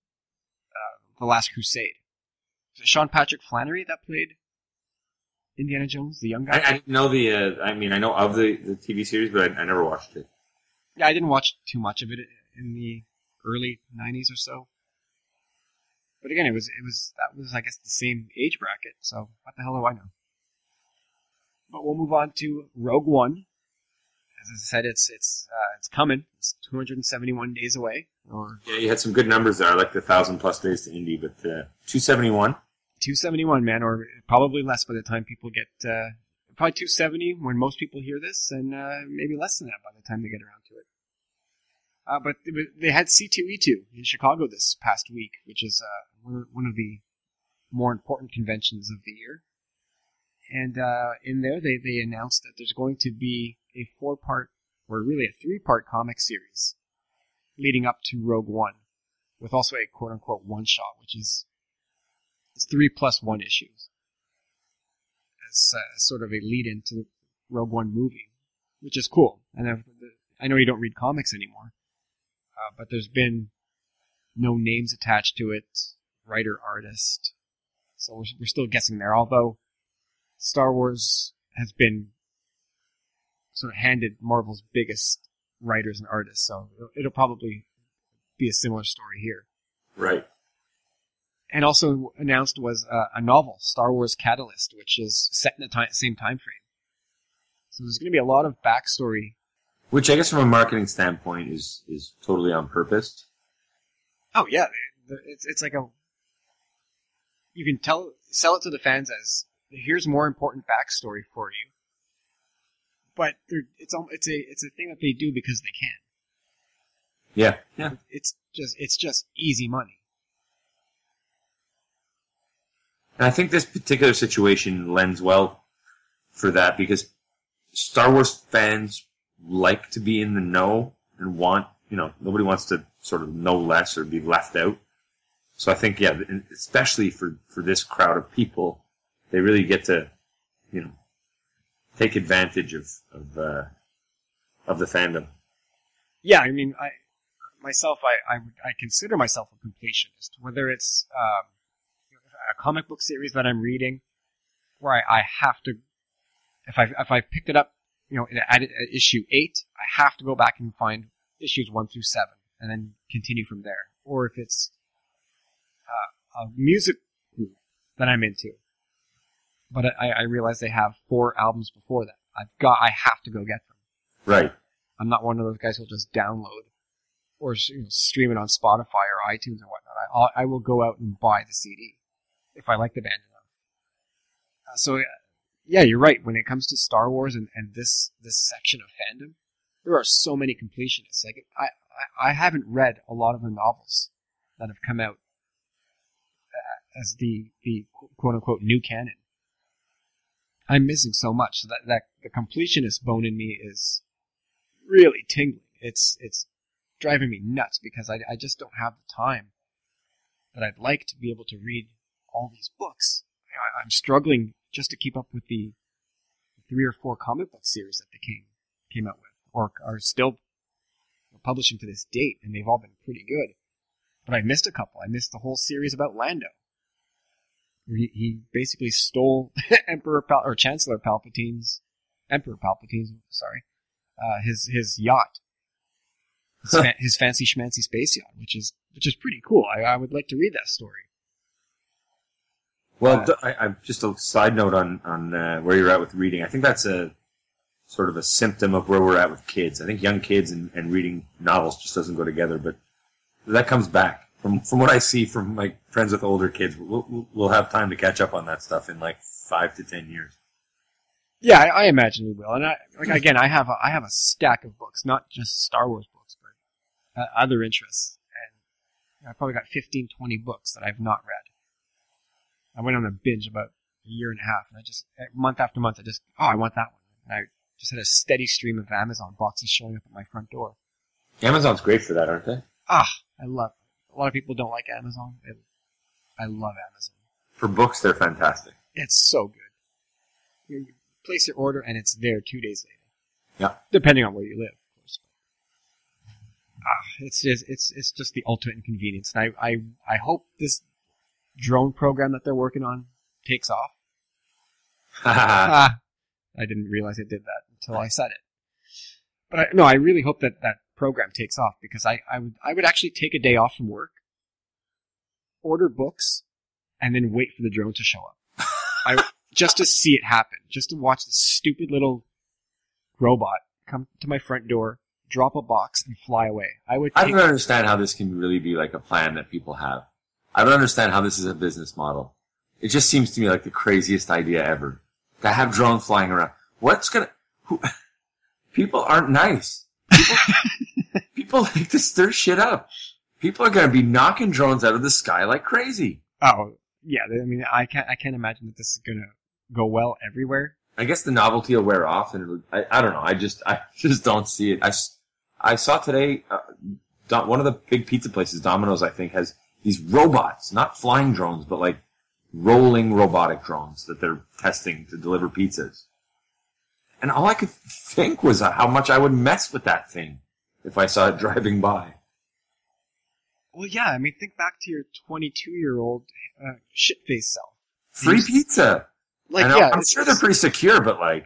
The Last Crusade. Was it Sean Patrick Flannery that played Indiana Jones, the young guy? I didn't know I know of the TV series, but I never watched it. Yeah, I didn't watch too much of it in the early 90s or so. But again, that was I guess the same age bracket, so what the hell do I know? But we'll move on to Rogue One. As I said, it's coming. It's 271 days away. Yeah, you had some good numbers there. I like the 1,000+ days to Indy, but 271. 271, man, or probably less by the time people get... probably 270 when most people hear this, and maybe less than that by the time they get around to it. But they had C2E2 in Chicago this past week, which is one of the more important conventions of the year. And in there, they announced that there's going to be a 4-part, or really a 3-part comic series leading up to Rogue One, with also a quote-unquote one-shot, which is 3+1 issues, as sort of a lead-in to the Rogue One movie, which is cool. And I know you don't read comics anymore, but there's been no names attached to it, writer, artist, so we're still guessing there, although Star Wars has been sort of handed Marvel's biggest writers and artists, so it'll probably be a similar story here. Right. And also announced was a novel, Star Wars Catalyst, which is set in the same time frame. So there's going to be a lot of backstory. Which I guess from a marketing standpoint is totally on purpose. Oh yeah, it's like you can sell it to the fans as, here's more important backstory for you. But it's a thing that they do because they can. Yeah, yeah. It's just easy money. And I think this particular situation lends well for that, because Star Wars fans like to be in the know and want, nobody wants to sort of know less or be left out. So I think, yeah, especially for this crowd of people, they really get to, take advantage of the fandom. Yeah, I mean, I consider myself a completionist, whether it's a comic book series that I'm reading, where I have to, if I picked it up, at issue 8, I have to go back and find issues 1 through 7, and then continue from there. Or if it's a music group that I'm into, but I realize they have 4 albums before that. I have to go get them. Right. I'm not one of those guys who'll just download or stream it on Spotify or iTunes or whatnot. I will go out and buy the CD if I like the band enough. So yeah, you're right. When it comes to Star Wars and this section of fandom, there are so many completionists. Like I haven't read a lot of the novels that have come out as the quote unquote new canon. I'm missing so much, so that the completionist bone in me is really tingling. It's driving me nuts because I just don't have the time that I'd like to be able to read all these books. I'm struggling just to keep up with the 3 or 4 comic book series that they came out with, or are still publishing to this date, and they've all been pretty good. But I missed a couple. I missed the whole series about Lando. He basically stole Chancellor Palpatine's, his yacht. his fancy schmancy space yacht, which is pretty cool. I would like to read that story. Well, I just a side note on where you're at with reading. I think that's a sort of a symptom of where we're at with kids. I think young kids and reading novels just doesn't go together, but that comes back. From what I see from my friends with older kids, we'll have time to catch up on that stuff in like 5 to 10 years. Yeah, I imagine we will. And I have a stack of books, not just Star Wars books, but other interests. And I probably got 15, 20 books that I've not read. I went on a binge about a year and a half, and month after month, I want that one. And I just had a steady stream of Amazon boxes showing up at my front door. Amazon's great for that, aren't they? I love it. A lot of people don't like Amazon. I love Amazon. For books, they're fantastic. It's so good. You place your order, and it's there 2 days later. Yeah. Depending on where you live, of course. It's just the ultimate inconvenience. And I hope this drone program that they're working on takes off. I didn't realize it did that until I said it. But I really hope that program takes off, because I would actually take a day off from work, order books, and then wait for the drone to show up. Just to see it happen, just to watch this stupid little robot come to my front door, drop a box, and fly away. I don't understand how this can really be like a plan that people have. I don't understand how this is a business model. It just seems to me like the craziest idea ever. To have drones flying around. People aren't nice. People like to stir shit up. People are going to be knocking drones out of the sky like crazy. Oh, yeah. I mean, I can't imagine that this is going to go well everywhere. I guess the novelty will wear off, and I don't know. I just don't see it. I saw today, one of the big pizza places, Domino's, I think, has these robots, not flying drones, but like rolling robotic drones that they're testing to deliver pizzas. And all I could think was how much I would mess with that thing if I saw it driving by. Well, yeah, I mean, think back to your 22-year-old shit-faced self. Free pizza! I'm sure they're pretty secure, but like,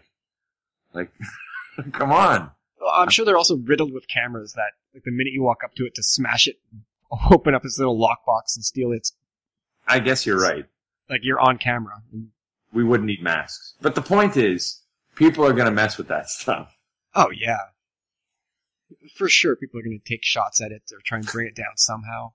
come on. Well, I'm sure they're also riddled with cameras that, like, the minute you walk up to it to smash it, open up this little lockbox and steal it. I guess you're right. Like, you're on camera. We wouldn't need masks. But the point is, people are going to mess with that stuff. Oh, yeah. For sure, people are going to take shots at it or try and bring it down somehow.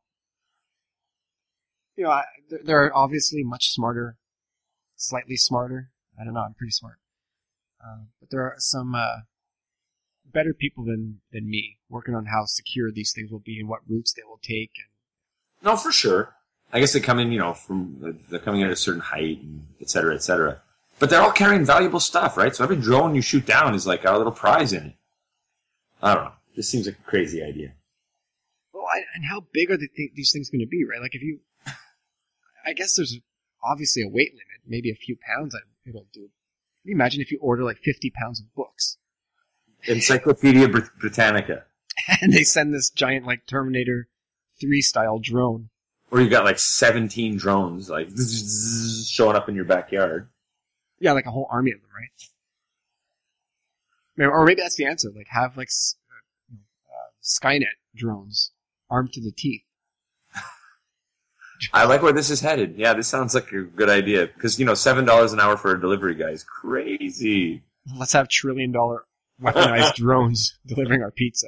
You know, they're obviously much smarter, slightly smarter. I don't know, I'm pretty smart. But there are some better people than me working on how secure these things will be and what routes they will take. No, for sure. I guess they come in, they're coming in at a certain height, and et cetera, et cetera. But they're all carrying valuable stuff, right? So every drone you shoot down is like got a little prize in it. I don't know. This seems like a crazy idea. Well, and how big are these things going to be, right? Like I guess there's obviously a weight limit, maybe a few pounds it'll do. Can you imagine if you order like 50 pounds of books? Encyclopedia Britannica. And they send this giant like Terminator 3 style drone. Or you got like 17 drones like showing up in your backyard. Yeah, like a whole army of them, right? Or maybe that's the answer. Like have like Skynet drones armed to the teeth. I like where this is headed. Yeah, this sounds like a good idea. Because, $7 an hour for a delivery guy is crazy. Let's have $1 trillion weaponized drones delivering our pizza.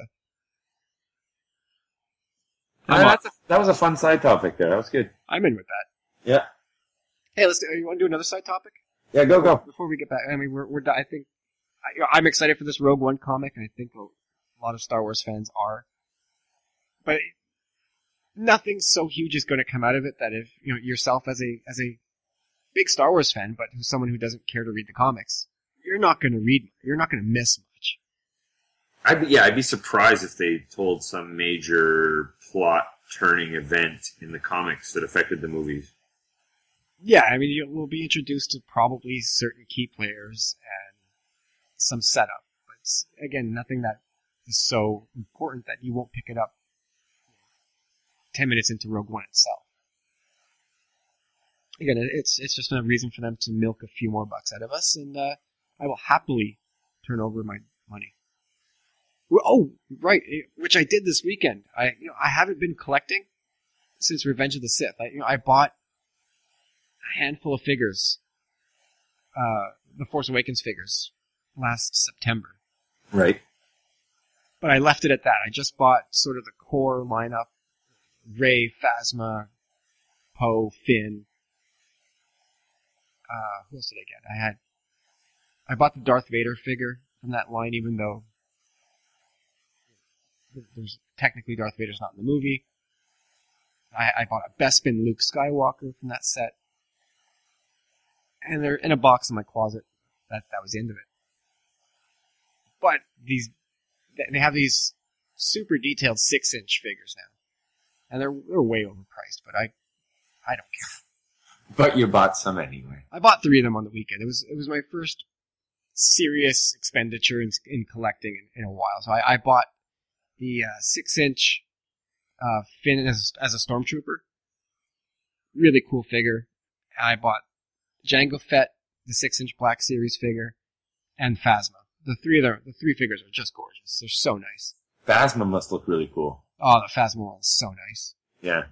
That was a fun side topic there. That was good. I'm in with that. Yeah. Hey, you want to do another side topic? Yeah, go. Before we get back, I mean, we're I think I'm excited for this Rogue One comic, and I think a lot of Star Wars fans are. But nothing so huge is going to come out of it that if yourself as a big Star Wars fan, but who's someone who doesn't care to read the comics, you're not going to miss much. I'd be surprised if they told some major plot-turning event in the comics that affected the movies. Yeah, I mean, we'll be introduced to probably certain key players and some setup. But again, nothing that is so important that you won't pick it up 10 minutes into Rogue One itself. Again, it's just a reason for them to milk a few more bucks out of us, and I will happily turn over my money. Oh, right, which I did this weekend. I haven't been collecting since Revenge of the Sith. I bought a handful of figures, the Force Awakens figures, last September. Right. But I left it at that. I just bought sort of the core lineup: Rey, Phasma, Poe, Finn. Who else did I get? I bought the Darth Vader figure from that line, even though there's technically Darth Vader's not in the movie. I bought a Bespin Luke Skywalker from that set. And they're in a box in my closet. That was the end of it. But they have these super detailed 6-inch figures now. And they're way overpriced, but I don't care. But you bought some anyway. I bought 3 of them on the weekend. It was my first serious expenditure in collecting in a while. So I bought the 6-inch Finn as a Stormtrooper. Really cool figure. I bought Jango Fett, the 6-inch Black Series figure, and Phasma. The three figures are just gorgeous. They're so nice. Phasma must look really cool. Oh, the Phasma one's so nice. Yeah.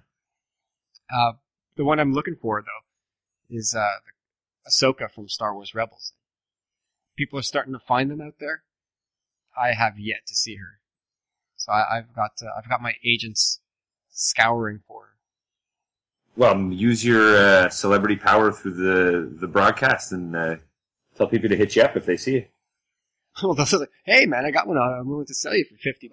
The one I'm looking for, though, is Ahsoka from Star Wars Rebels. People are starting to find them out there. I have yet to see her, so I've got my agents scouring for her. Well, use your celebrity power through the broadcast and tell people to hit you up if they see you. Well, they'll say, "Hey, man, I got one. I'm willing to sell you for $50."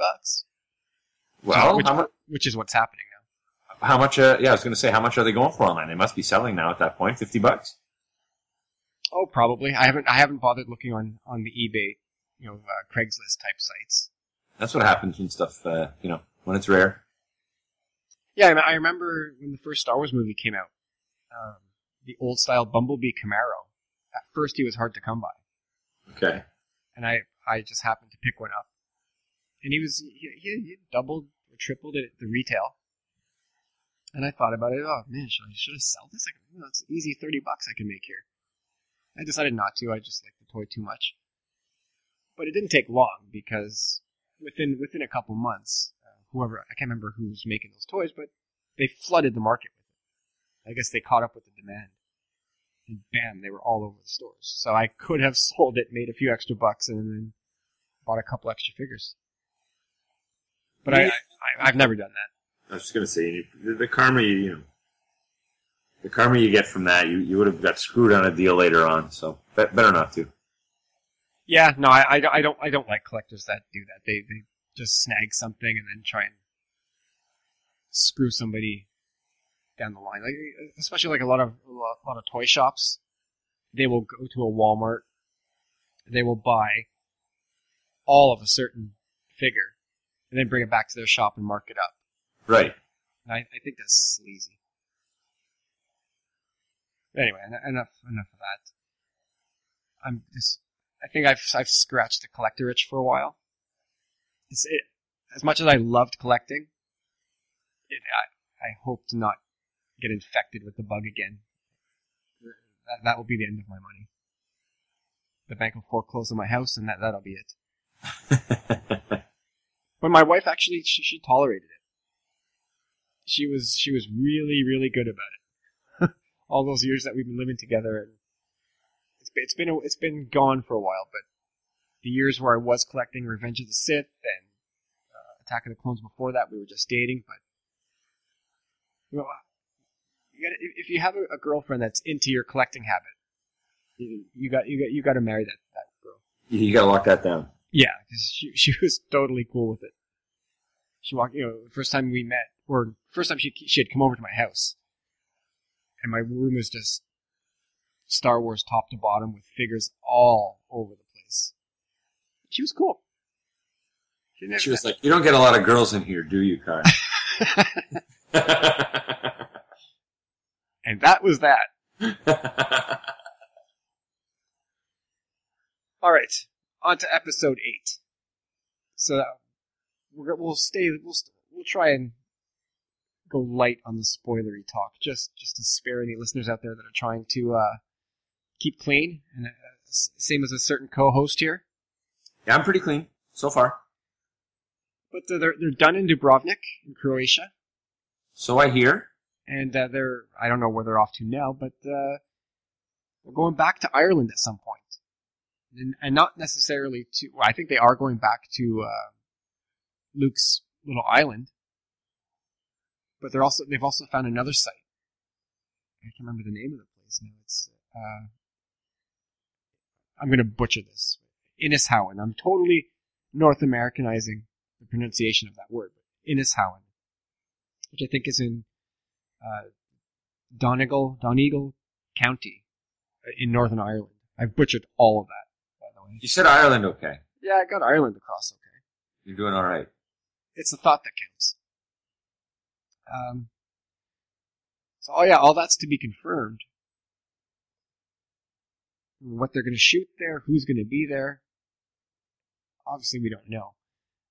Well, which is what's happening now. How much? I was going to say, how much are they going for online? They must be selling now at that point. $50. Oh, probably. I haven't bothered looking on the eBay, Craigslist type sites. That's what happens when stuff, when it's rare. Yeah, I remember when the first Star Wars movie came out, the old style Bumblebee Camaro. At first, he was hard to come by. Okay. And I just happened to pick one up, and he doubled or tripled it at the retail. And I thought about it. Oh man, should I sell this? It's an easy $30 I can make here. I decided not to. I just like the toy too much. But it didn't take long because within a couple months, I can't remember who was making those toys, but they flooded the market with it. I guess they caught up with the demand. And bam, they were all over the stores. So I could have sold it, made a few extra bucks, and then bought a couple extra figures. But yeah. I've never done that. I was just going to say, the karma you get from that, you would have got screwed on a deal later on. So better not to. Yeah, no, I don't like collectors that do that. They just snag something and then try and screw somebody down the line. Like, especially like a lot of toy shops, they will go to a Walmart, they will buy all of a certain figure, and then bring it back to their shop and mark it up. Right. And I think that's sleazy. But anyway, enough of that. I think I've scratched the collector itch for a while. As much as I loved collecting, I hope to not get infected with the bug again. That will be the end of my money. The bank will foreclose on my house, and that'll be it. But my wife actually, she tolerated it. She was really, really good about it. All those years that we've been living together, and it's been gone for a while. But the years where I was collecting Revenge of the Sith and Attack of the Clones before that, we were just dating. But if you have a girlfriend that's into your collecting habit, you got to marry that girl. You got to lock that down. Yeah, because she was totally cool with it. She walked, the first time we met, or first time she had come over to my house, and my room was just Star Wars top to bottom with figures all over the place. She was cool. She was like, "You don't get a lot of girls in here, do you, Kai?" And that was that. All right, on to episode 8. So we'll try and go light on the spoilery talk, just to spare any listeners out there that are trying to keep clean, and same as a certain co-host here. Yeah, I'm pretty clean so far. But they're done in Dubrovnik, in Croatia. So I hear. And I don't know where they're off to now, but they're going back to Ireland at some point. And not necessarily to, well, I think they are going back to Luke's little island. But they've also found another site. I can't remember the name of the place now. It's, I'm going to butcher this. Innishowen. I'm totally North Americanizing the pronunciation of that word. Innishowen. Which I think is in Donegal County in Northern Ireland. I've butchered all of that, by the way. You said Ireland okay. Yeah, I got Ireland across okay. You're doing all right. It's the thought that counts. So, all that's to be confirmed. What they're going to shoot there, who's going to be there. Obviously, we don't know.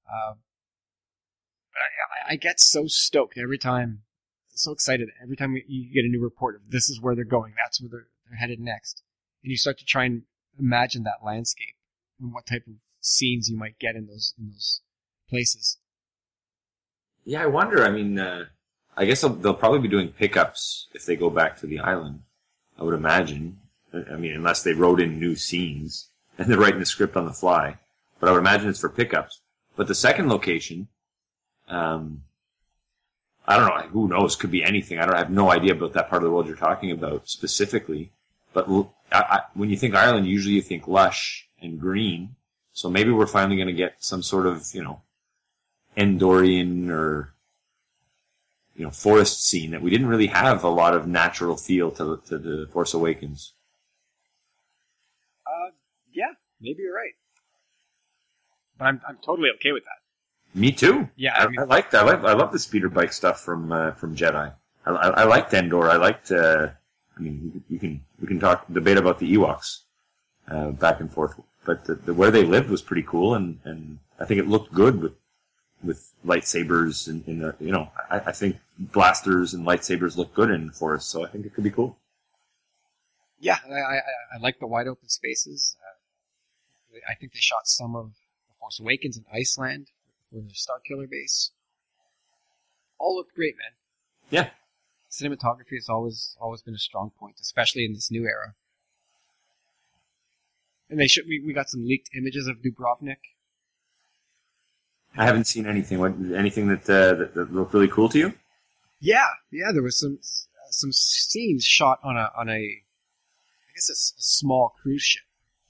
But I get so stoked every time, so excited every time you get a new report of this is where they're going, that's where they're headed next. And you start to try and imagine that landscape and what type of scenes you might get in those places. Yeah, I wonder. I mean, I guess they'll probably be doing pickups if they go back to the island, I would imagine. I mean, unless they wrote in new scenes and they're writing the script on the fly. But I would imagine it's for pickups. But the second location, I don't know, who knows, could be anything. I have no idea about that part of the world you're talking about specifically. But when you think Ireland, usually you think lush and green. So maybe we're finally going to get some sort of, Endorian or, forest scene that we didn't really have a lot of natural feel to The Force Awakens. Yeah, maybe you're right. But I'm totally okay with that. Me too. Yeah, I love the speeder bike stuff from Jedi. I liked Endor. I liked. We can debate about the Ewoks back and forth, but the where they lived was pretty cool, and I think it looked good with lightsabers and I think blasters and lightsabers look good in the forest, so I think it could be cool. Yeah, I like the wide open spaces. I think they shot some of The Force Awakens in Iceland for their Starkiller base. All looked great, man. Yeah. Cinematography has always been a strong point, especially in this new era. And we got some leaked images of Dubrovnik. I haven't seen anything. Anything that looked really cool to you? Yeah. There was some scenes shot on a I guess a small cruise ship.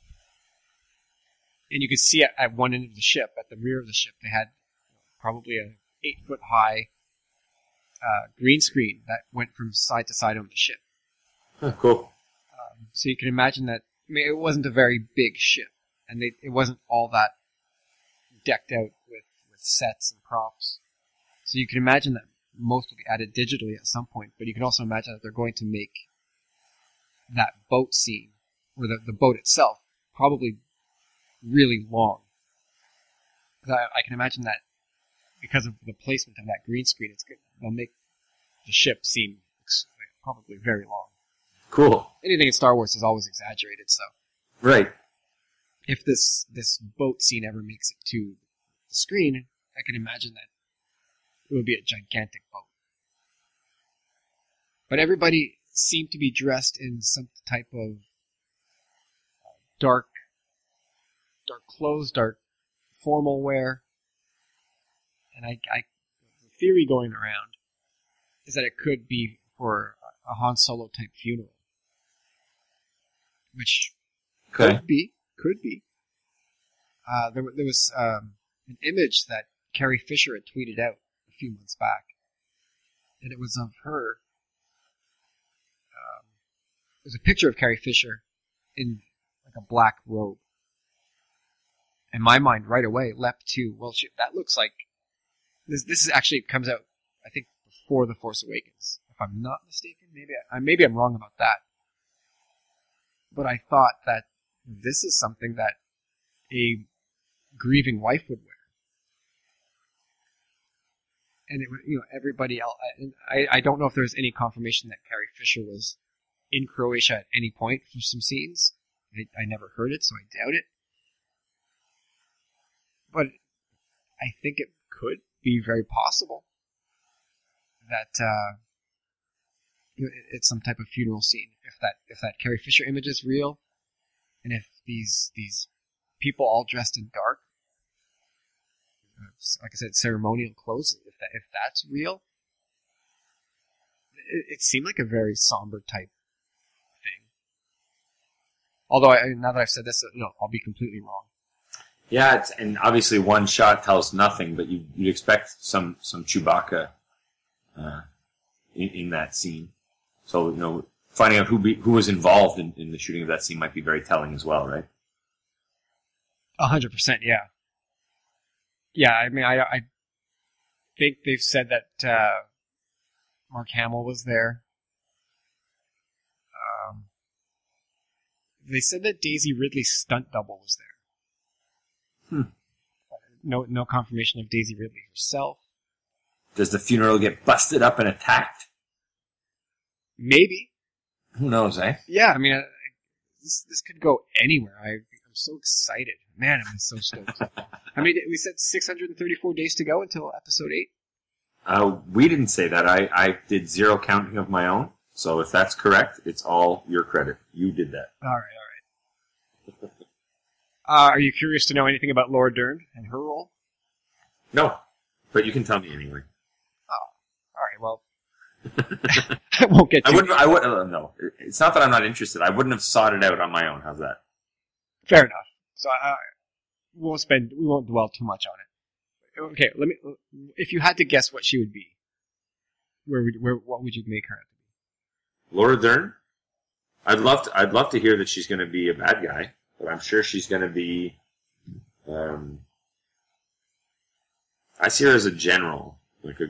And you could see at one end of the ship, at the rear of the ship, they had probably a 8-foot high green screen that went from side to side on the ship. Oh, cool. So you can imagine that. I mean, it wasn't a very big ship, and it wasn't all that decked out with sets and props. So you can imagine that most will be added digitally at some point, but you can also imagine that they're going to make that boat scene, or the boat itself, probably really long. I can imagine that because of the placement of that green screen, they'll make the ship seem probably very long. Cool. Anything in Star Wars is always exaggerated, so. Right. If this boat scene ever makes it to the screen, I can imagine that it would be a gigantic boat. But everybody seemed to be dressed in some type of dark clothes, dark formal wear. And the theory going around is that it could be for a Han Solo type funeral. Which could be. There was an image that Carrie Fisher had tweeted out a few months back. And it was of her. There's a picture of Carrie Fisher in like a black robe. And my mind right away leapt to, well, that looks like this is actually comes out, I think, before The Force Awakens, if I'm not mistaken. Maybe I'm wrong about that. But I thought that this is something that a grieving wife would wear. And it would, everybody else. I don't know if there's any confirmation that Carrie Fisher was in Croatia at any point for some scenes. I never heard it, so I doubt it. But I think it could be very possible that it's some type of funeral scene. If that Carrie Fisher image is real, and if these people all dressed in dark, like I said, ceremonial clothes, if that's real, it seemed like a very somber type thing. Although now that I've said this, I'll be completely wrong. Yeah, and obviously one shot tells nothing, but you'd expect some Chewbacca in that scene. So finding out who was involved in the shooting of that scene might be very telling as well, right? 100%, yeah. Yeah, I mean, I think they've said that Mark Hamill was there. They said that Daisy Ridley's stunt double was there. No confirmation of Daisy Ridley herself. Does the funeral get busted up and attacked? Maybe. Who knows, eh? Yeah, I mean, this could go anywhere. I'm so excited. Man, I'm so stoked. I mean, we said 634 days to go until episode 8. We didn't say that. I did zero counting of my own. So if that's correct, it's all your credit. You did that. All right. Are you curious to know anything about Laura Dern and her role? No, but you can tell me anyway. Oh, all right. Well, I won't get. I wouldn't. No, it's not that I'm not interested. I wouldn't have sought it out on my own. How's that? Fair enough. So we won't dwell too much on it. Okay, if you had to guess what she would be, what would you make her? Laura Dern? I'd love to hear that she's going to be a bad guy, but I'm sure she's going to be. I see her as a general,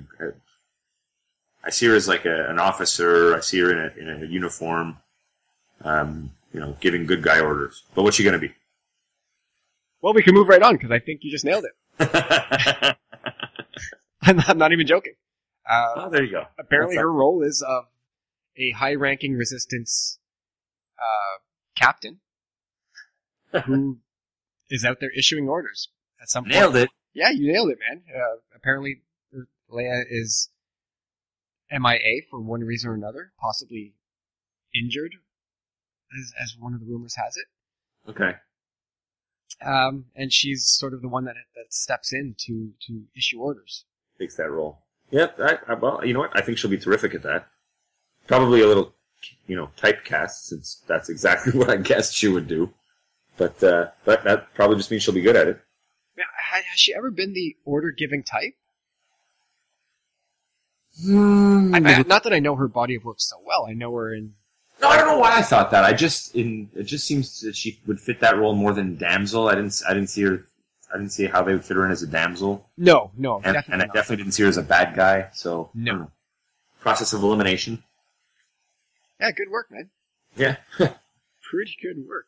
I see her as like an officer. I see her in a uniform, giving good guy orders. But what's she going to be? Well, we can move right on because I think you just nailed it. I'm not even joking. There you go. Apparently, her role is of a high-ranking resistance captain who is out there issuing orders at some point. Nailed it. Yeah, you nailed it, man. Apparently, Leia is MIA for one reason or another, possibly injured, as one of the rumors has it. Okay. And she's sort of the one that steps in to issue orders. Takes that role. Yep. Well, you know what? I think she'll be terrific at that. Probably a little, typecast, since that's exactly what I guessed she would do. But that probably just means she'll be good at it. Now, has she ever been the order-giving type? Not that I know her body of work so well. I know her in... No, I don't know why I thought that. It just seems that she would fit that role more than damsel. I didn't see her. I didn't see how they would fit her in as a damsel. No, and I definitely didn't see her as a bad guy. So no. Process of elimination. Yeah, good work, man. Yeah. Pretty good work.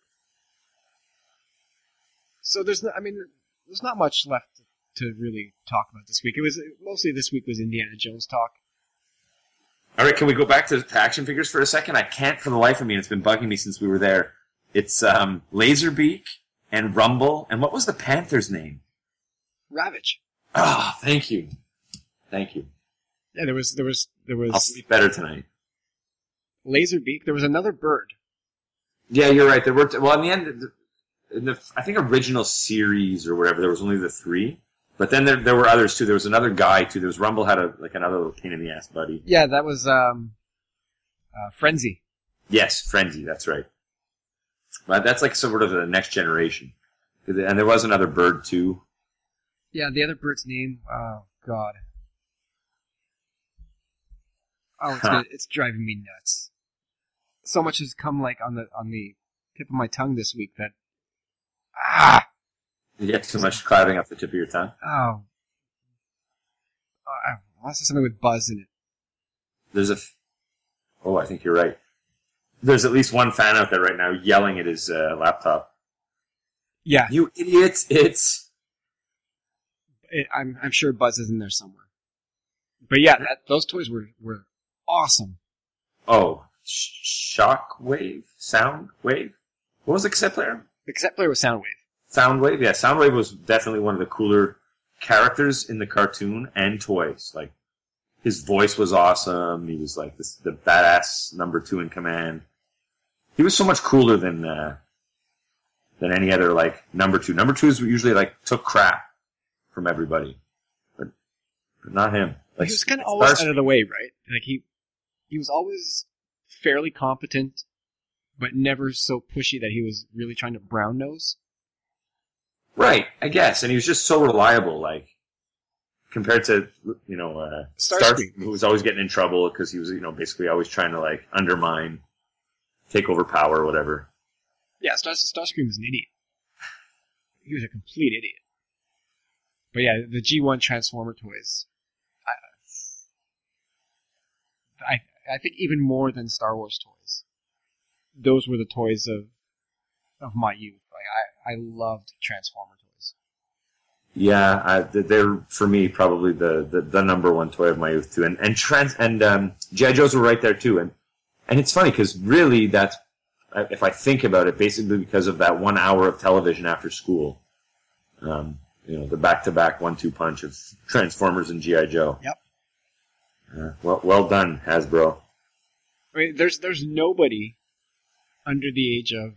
So there's not much left to really talk about this week. It was mostly this week was Indiana Jones talk. All right, can we go back to action figures for a second? I can't for the life of me, and it's been bugging me since we were there. It's Laserbeak and Rumble, and what was the Panther's name? Ravage. Oh, thank you. Yeah, there was. I'll sleep better tonight. Laserbeak. There was another bird. Yeah, you're right. There were. Well, in the end, in the I think original series or whatever, there was only the 3. But then there were others too. There was another guy too. There was Rumble had another little pain in the ass buddy. Yeah, that was Frenzy. Yes, Frenzy. That's right. But that's like sort of the next generation. And there was another bird too. Yeah, the other bird's name. Oh God. Oh, it's driving me nuts. So much has come on the tip of my tongue this week that You get too much clouding off the tip of your tongue. Oh, I want to say something with buzz in it. I think you're right. There's at least one fan out there right now yelling at his laptop. Yeah, you idiots! I'm sure Buzz is in there somewhere. But yeah, those toys were awesome. Oh, Shockwave? Soundwave? What was the cassette player? The cassette player was Soundwave. Soundwave? Yeah, Soundwave was definitely one of the cooler characters in the cartoon and toys. Like, his voice was awesome. He was like the badass number 2 in command. He was so much cooler than any other like number 2. Number 2s usually like took crap from everybody, but not him. Like, he was kind of always out of the way, right? Like he was always fairly competent, but never so pushy that he was really trying to brown nose. Right, I guess, and he was just so reliable, like compared to Starscream, who was always getting in trouble because he was basically always trying to like undermine, take over power, or whatever. Yeah, Starscream was an idiot. He was a complete idiot. But yeah, the G1 Transformer toys, I think even more than Star Wars toys, those were the toys of my youth. Like I loved Transformer toys. Yeah, they're for me probably the number 1 toy of my youth too, and G.I. Joes were right there too, and it's funny because really that's, if I think about it, basically because of that 1 hour of television after school, the back-to-back 1-2 punch of Transformers and G.I. Joe. Yep. Well done, Hasbro. I mean, there's nobody under the age of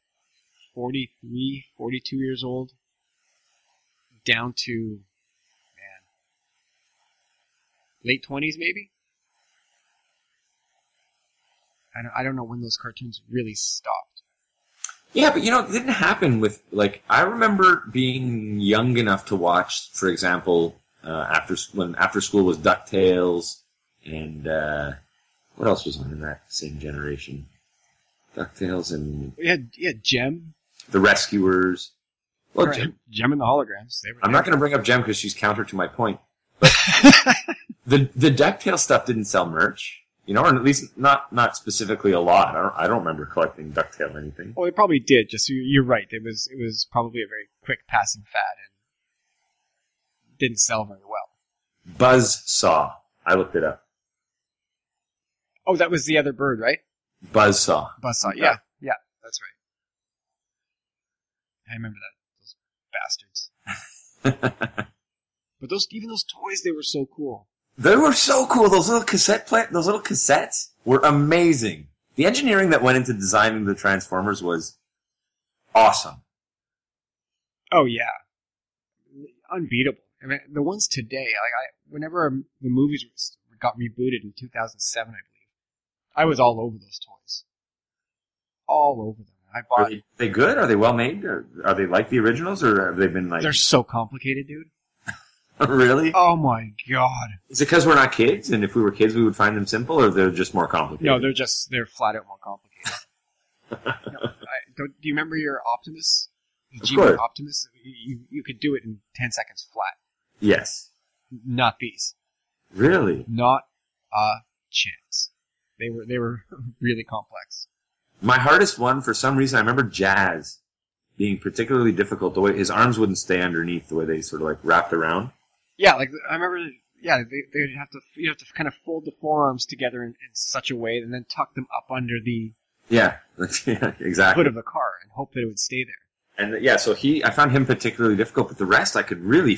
43, 42 years old, down to, late 20s maybe? I don't know when those cartoons really stopped. Yeah, but it didn't happen with, like, I remember being young enough to watch, for example, after school was DuckTales, and what else was on in that same generation? DuckTales and... Yeah, Jem. The Rescuers. Well, right. Jem and the Holograms. I'm not going to bring up Jem because she's counter to my point. But the DuckTales stuff didn't sell merch. Or at least not specifically a lot. I don't remember collecting DuckTale or anything. Well, it probably did. Just you're right. It was probably a very quick passing fad and didn't sell very well. Buzzsaw. I looked it up. Oh, that was the other bird, right? Buzzsaw. Buzzsaw. Yeah, that's right. I remember that. Those bastards. But even those toys, they were so cool. They were so cool. Those little cassettes were amazing. The engineering that went into designing the Transformers was awesome. Oh yeah, unbeatable. I mean, the ones today, whenever the movies got rebooted in 2007, I believe, I was all over those toys. All over them. I bought. Are they good? Are they well made? Or are they like the originals, or have they been like? They're so complicated, dude. Really? Oh my god! Is it because we're not kids, and if we were kids, we would find them simple, or they're just more complicated? No, they're flat out more complicated. Do you remember your Optimus? Of course. Optimus, you could do it in 10 seconds flat. Yes. Not these. Really? Not a chance. They were really complex. My hardest one, for some reason, I remember Jazz being particularly difficult. The way his arms wouldn't stay underneath, the way they sort of like wrapped around. Yeah, like I remember. Yeah, you'd have to kind of fold the forearms together in such a way, and then tuck them up under the exactly hood of the car, and hope that it would stay there. And so I found him particularly difficult, but the rest I could really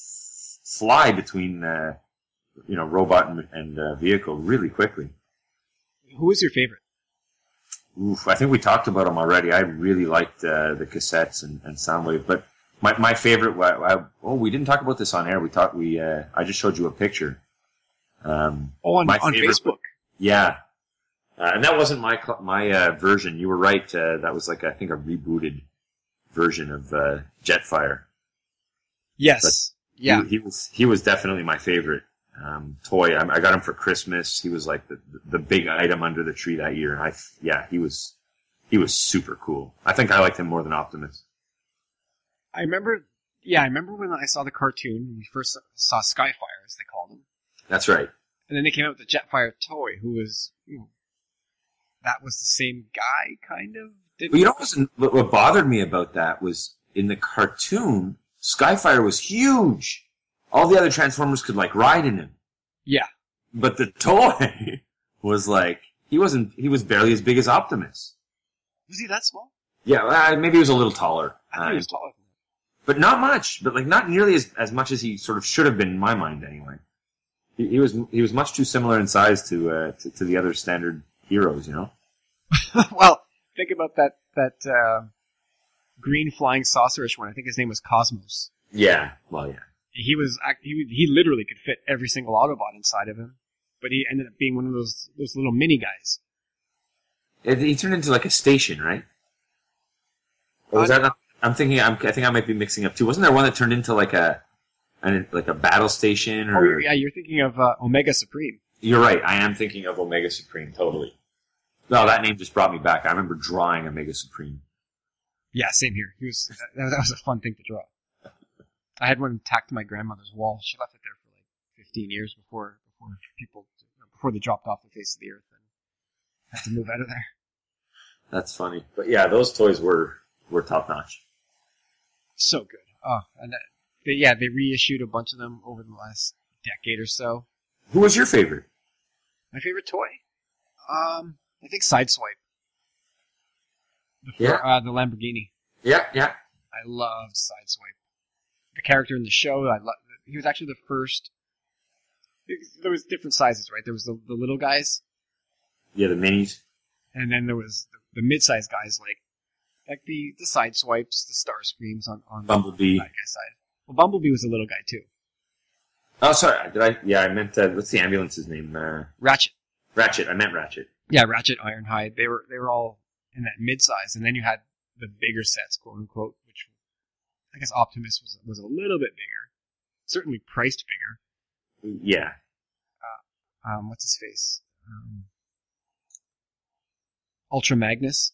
fly between robot and vehicle really quickly. Who was your favorite? Oof, I think we talked about them already. I really liked the cassettes and Soundwave, but my favorite. We didn't talk about this on air. I just showed you a picture. On Facebook. Yeah, and that wasn't my version. You were right. That was like I think a rebooted version of Jetfire. Yes. But yeah. He was definitely my favorite toy. I got him for Christmas. He was like the big item under the tree that year. And he was super cool. I think I liked him more than Optimus. I remember when I saw the cartoon, we first saw Skyfire, as they called him. That's right. And then they came out with the Jetfire toy, who was, that was the same guy, kind of. What bothered me about that was, in the cartoon, Skyfire was huge. All the other Transformers could, ride in him. Yeah. But the toy was he was barely as big as Optimus. Was he that small? Yeah, maybe he was a little taller. I think he was taller than that. but not much. But like not nearly as much as he sort of should have been in my mind, anyway. He was much too similar in size to the other standard heroes, you know. Well, think about that green flying saucerish one. I think his name was Cosmos. Yeah. Well, yeah. He literally could fit every single Autobot inside of him, but he ended up being one of those little mini guys. He turned into like a station, right? Or was that not? I think I might be mixing up too. Wasn't there one that turned into like a battle station? Or... Oh yeah, you're thinking of Omega Supreme. You're right. I am thinking of Omega Supreme. Totally. No, that name just brought me back. I remember drawing Omega Supreme. Yeah, same here. That was a fun thing to draw. I had one tacked to my grandmother's wall. She left it there for like 15 years before they dropped off the face of the earth and had to move out of there. That's funny. But yeah, those toys were top notch. So good. Oh, and they reissued a bunch of them over the last decade or so. Who was your favorite? My favorite toy? I think Sideswipe. The Lamborghini. Yeah. I loved Sideswipe. The character in the show, he was actually the first. There was different sizes, right? There was the little guys. Yeah, the minis. And then there was the mid-sized guys, like the Sideswipes, the Starscreams on Bumblebee. The bad guy side. Well, Bumblebee was a little guy too. Oh, sorry. Did I? Yeah, I meant what's the ambulance's name? Ratchet. Ratchet. I meant Ratchet. Yeah, Ratchet, Ironhide. They were all in that mid-size, and then you had the bigger sets, quote unquote, which I guess Optimus was a little bit bigger, certainly priced bigger. Yeah. What's his face? Ultra Magnus,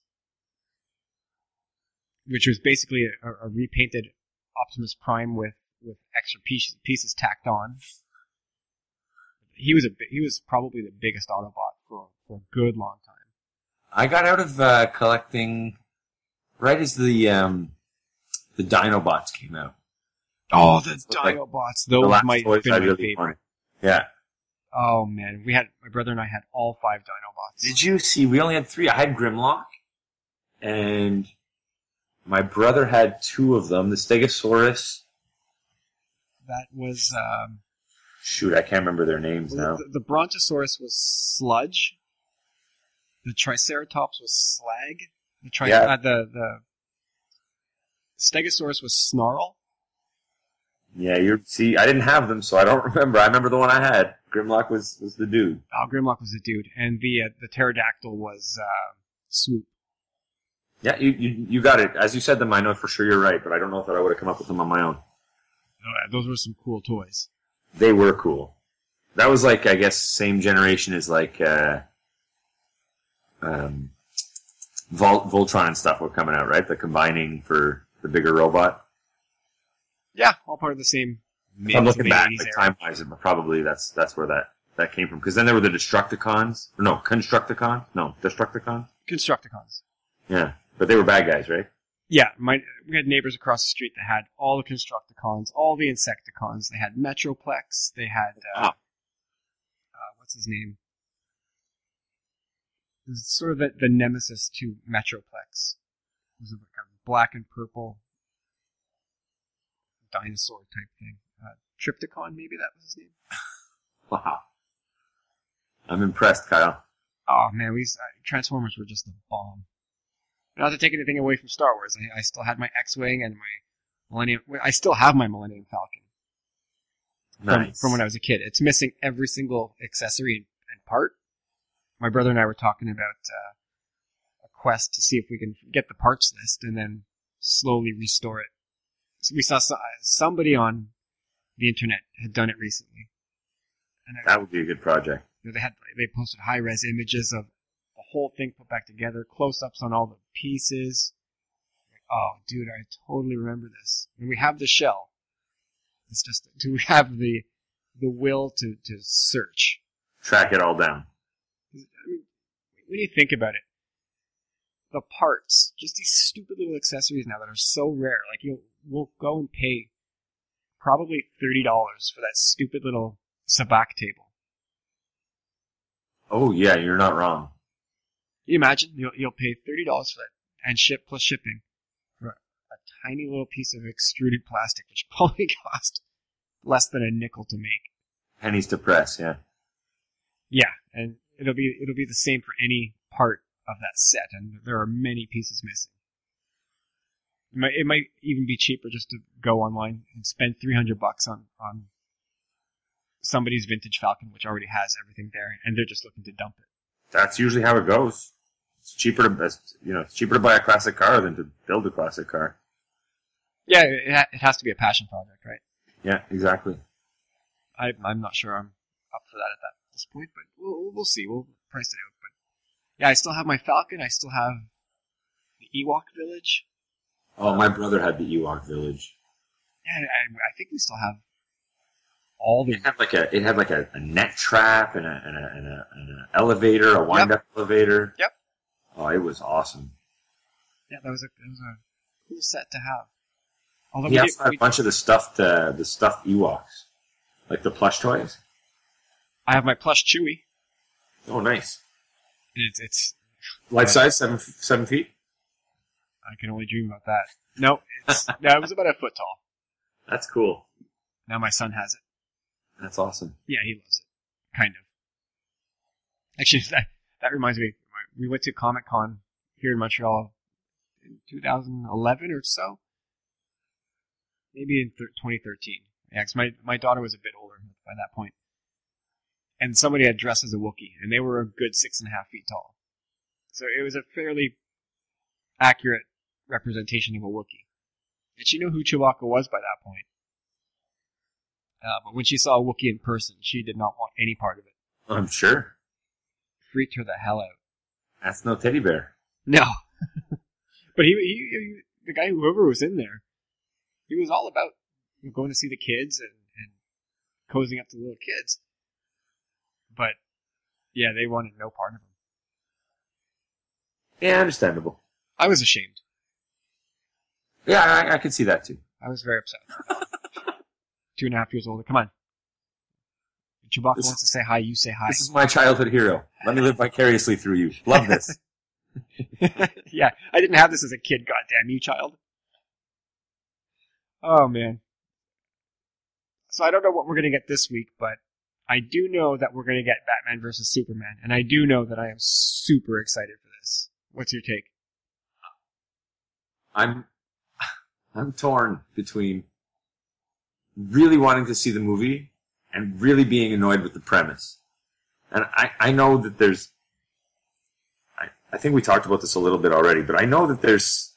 which was basically a repainted Optimus Prime with extra pieces tacked on. He was probably the biggest Autobot for a good long time. I got out of collecting right as the Dinobots came out. Oh, the Dinobots! Those might have been my favorite. Wanted. Yeah. Oh man, my brother and I had all 5 Dinobots. Did you see? We only had 3. I had Grimlock, and my brother had 2 of them. The Stegosaurus. That was. Shoot, I can't remember their names now. The Brontosaurus was Sludge. The Triceratops was Slag. The Stegosaurus was Snarl. Yeah, I didn't have them, so I don't remember. I remember the one I had. Grimlock was the dude. Oh, Grimlock was the dude, and the pterodactyl was Swoop. Yeah, you got it. As you said them, I know for sure you're right, but I don't know if I would have come up with them on my own. Oh, those were some cool toys. They were cool. That was like, I guess, same generation as like Voltron and stuff were coming out, right? The combining for the bigger robot. Yeah, all part of the same. I'm looking back, like time-wise, probably that's where that came from. Because then there were the Destructicons. Or no, Constructicons? No, Destructicons? Constructicons. Yeah, but they were bad guys, right? Yeah, we had neighbors across the street that had all the Constructicons, all the Insecticons. They had Metroplex. They had what's his name? It was sort of the nemesis to Metroplex. It was like a black and purple dinosaur type thing. Trypticon, maybe that was his name. Wow, I'm impressed, Kyle. Oh man, Transformers were just a bomb. Not to take anything away from Star Wars, I still had my X-Wing and my Millennium. I still have my Millennium Falcon. Nice. From when I was a kid. It's missing every single accessory and part. My brother and I were talking about a quest to see if we can get the parts list and then slowly restore it. So we saw somebody on the internet had done it recently. And that would be a good project. They posted high-res images of the whole thing put back together, close-ups on all the pieces. Oh, dude, I totally remember this. And we have the shell. It's just, do we have the will to search? Track it all down. I mean, when you think about it, the parts, just these stupid little accessories now that are so rare, like we'll go and pay probably $30 for that stupid little sabacc table. Oh yeah, you're not wrong. You imagine you'll pay $30 for that and ship plus shipping for a tiny little piece of extruded plastic, which probably cost less than a nickel to make. Pennies to press, yeah. Yeah, and it'll be the same for any part of that set, and there are many pieces missing. It might even be cheaper just to go online and spend $300 on somebody's vintage Falcon, which already has everything there, and they're just looking to dump it. That's usually how it goes. It's cheaper to buy a classic car than to build a classic car. Yeah, it has to be a passion project, right? Yeah, exactly. I'm not sure I'm up for that at this point, but we'll see. We'll price it out. But yeah, I still have my Falcon. I still have the Ewok Village. Oh, my brother had the Ewok Village. Yeah, I think we still have all the. It had like a net trap and an elevator, a wind-up elevator. Yep. Oh, it was awesome. Yeah, that was a cool set to have. Although he also had a bunch of the stuffed Ewoks, like the plush toys. I have my plush Chewie. Oh, nice. It's life size, 7 feet. I can only dream about that. No, it was about a foot tall. That's cool. Now my son has it. That's awesome. Yeah, he loves it. Kind of. Actually, that reminds me. We went to Comic-Con here in Montreal in 2011 or so. Maybe in 2013. Yeah, because my daughter was a bit older by that point. And somebody had dressed as a Wookiee, and they were a good 6.5 feet tall. So it was a fairly accurate representation of a Wookiee. And she knew who Chewbacca was by that point. But when she saw a Wookiee in person, she did not want any part of it. I'm sure. Freaked her the hell out. That's no teddy bear. No. But he the guy, whoever was in there, he was all about going to see the kids and cozying up to the little kids. But, yeah, they wanted no part of him. Yeah, understandable. I was ashamed. Yeah, I could see that too. I was very upset. 2.5 years older. Come on. If Chewbacca wants to say hi, you say hi. This is my childhood hero. Let me live vicariously through you. Love this. Yeah, I didn't have this as a kid, goddamn you, child. Oh, man. So I don't know what we're going to get this week, but I do know that we're going to get Batman vs. Superman, and I do know that I am super excited for this. What's your take? I'm torn between really wanting to see the movie and really being annoyed with the premise. And I know that there's... I think we talked about this a little bit already, but I know that there's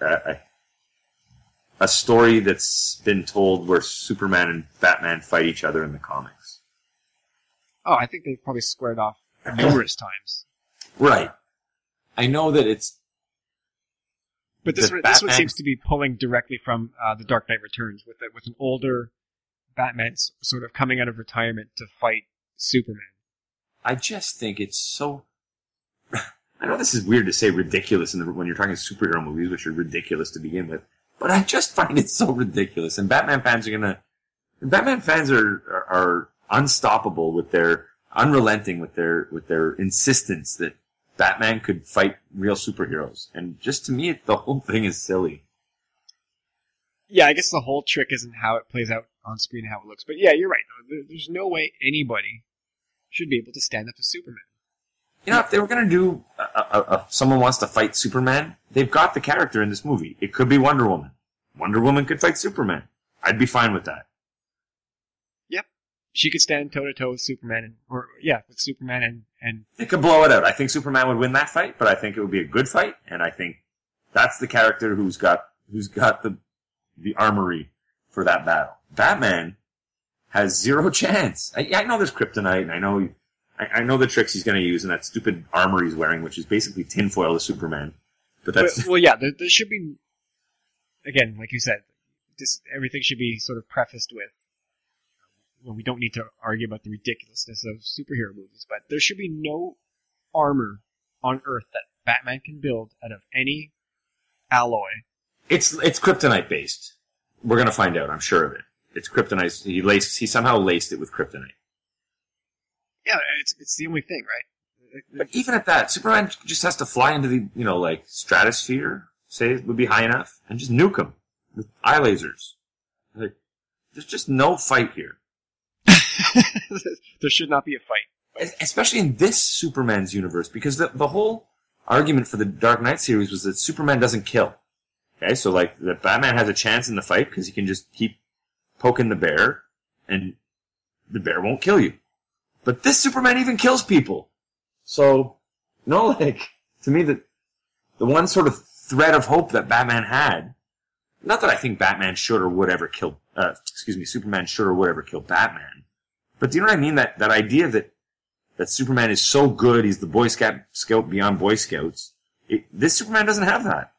a story that's been told where Superman and Batman fight each other in the comics. Oh, I think they've probably squared off numerous times. Right. I know that it's... But this one seems to be pulling directly from The Dark Knight Returns, with an older Batman sort of coming out of retirement to fight Superman. I just think it's so... I know this is weird to say ridiculous when you're talking superhero movies, which are ridiculous to begin with, but I just find it so ridiculous. And Batman fans are unstoppable with their unrelenting with their insistence that Batman could fight real superheroes. And just to me, the whole thing is silly. Yeah, I guess the whole trick isn't how it plays out on screen and how it looks. But yeah, you're right. There's no way anybody should be able to stand up to Superman. You know, if they were going to do someone wants to fight Superman, they've got the character in this movie. It could be Wonder Woman. Wonder Woman could fight Superman. I'd be fine with that. Yep. She could stand toe-to-toe with Superman, with Superman and... They could blow it out. I think Superman would win that fight, but I think it would be a good fight, and I think that's the character who's got the armory for that battle. Batman has zero chance. I know there's kryptonite, and I know the tricks he's going to use and that stupid armor he's wearing, which is basically tinfoil to Superman. But that's... Well, yeah, there should be... Again, like you said, everything should be sort of prefaced with... Well, we don't need to argue about the ridiculousness of superhero movies, but there should be no armor on Earth that Batman can build out of any alloy. It's kryptonite based. We're going to find out, I'm sure of it. It's kryptonite. He somehow laced it with kryptonite. Yeah, it's the only thing, right? But even at that, Superman just has to fly into the, stratosphere, say it would be high enough, and just nuke him. with eye lasers. Like, there's just no fight here. There should not be a fight. Especially in this Superman's universe, because the whole argument for the Dark Knight series was that Superman doesn't kill. Okay, so like, that Batman has a chance in the fight because he can just keep poking the bear, and the bear won't kill you. But this Superman even kills people. So, like, to me, the one sort of thread of hope that Batman had, not that I think Batman should or would ever kill, Superman should or would ever kill Batman. But do you know what I mean? That idea that Superman is so good, he's the Boy Scout beyond Boy Scouts. This Superman doesn't have that.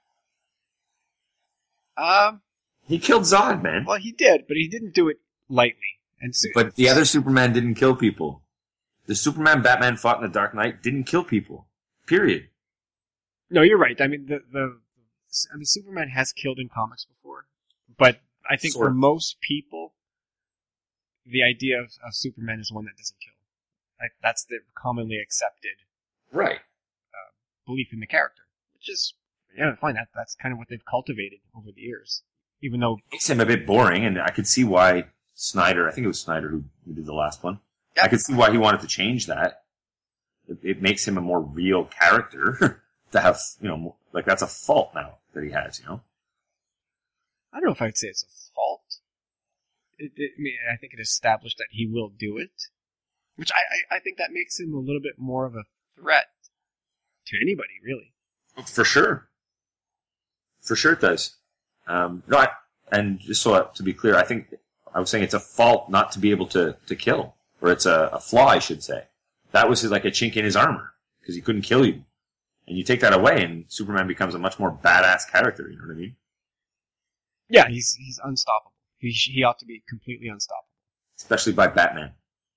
He killed Zod, man. Well, he did, but he didn't do it lightly. But the other Superman didn't kill people. The Superman Batman fought in the Dark Knight didn't kill people. Period. No, you're right. I mean, Superman has killed in comics before, but I think for most people, the idea of Superman is one that doesn't kill. Like, that's the commonly accepted belief in the character, which is, yeah, fine. That's kind of what they've cultivated over the years. Even though it makes him a bit boring, and I could see why Snyder, I think it was Snyder who did the last one. Yeah. I could see why he wanted to change that. It makes him a more real character to have, like, that's a fault now that he has, I don't know if I'd say it's a fault. I think it established that he will do it, which I think that makes him a little bit more of a threat to anybody, really. For sure. For sure it does. And just so to be clear, I was saying it's a fault not to be able to kill. Or it's a flaw, I should say. That was like a chink in his armor, because he couldn't kill you. And you take that away, and Superman becomes a much more badass character, you know what I mean? Yeah, he's unstoppable. He ought to be completely unstoppable. Especially by Batman.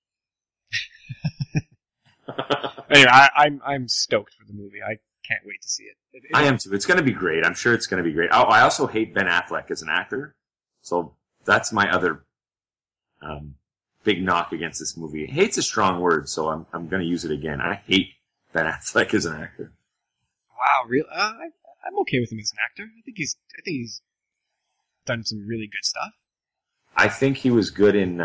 Anyway, I'm stoked for the movie. I can't wait to see it. I am too. It's going to be great. I'm sure it's going to be great. I also hate Ben Affleck as an actor, so that's my other big knock against this movie. Hate's a strong word, so I'm going to use it again. I hate Ben Affleck as an actor. Wow, really? I'm okay with him as an actor. I think he's done some really good stuff. I think he was good in.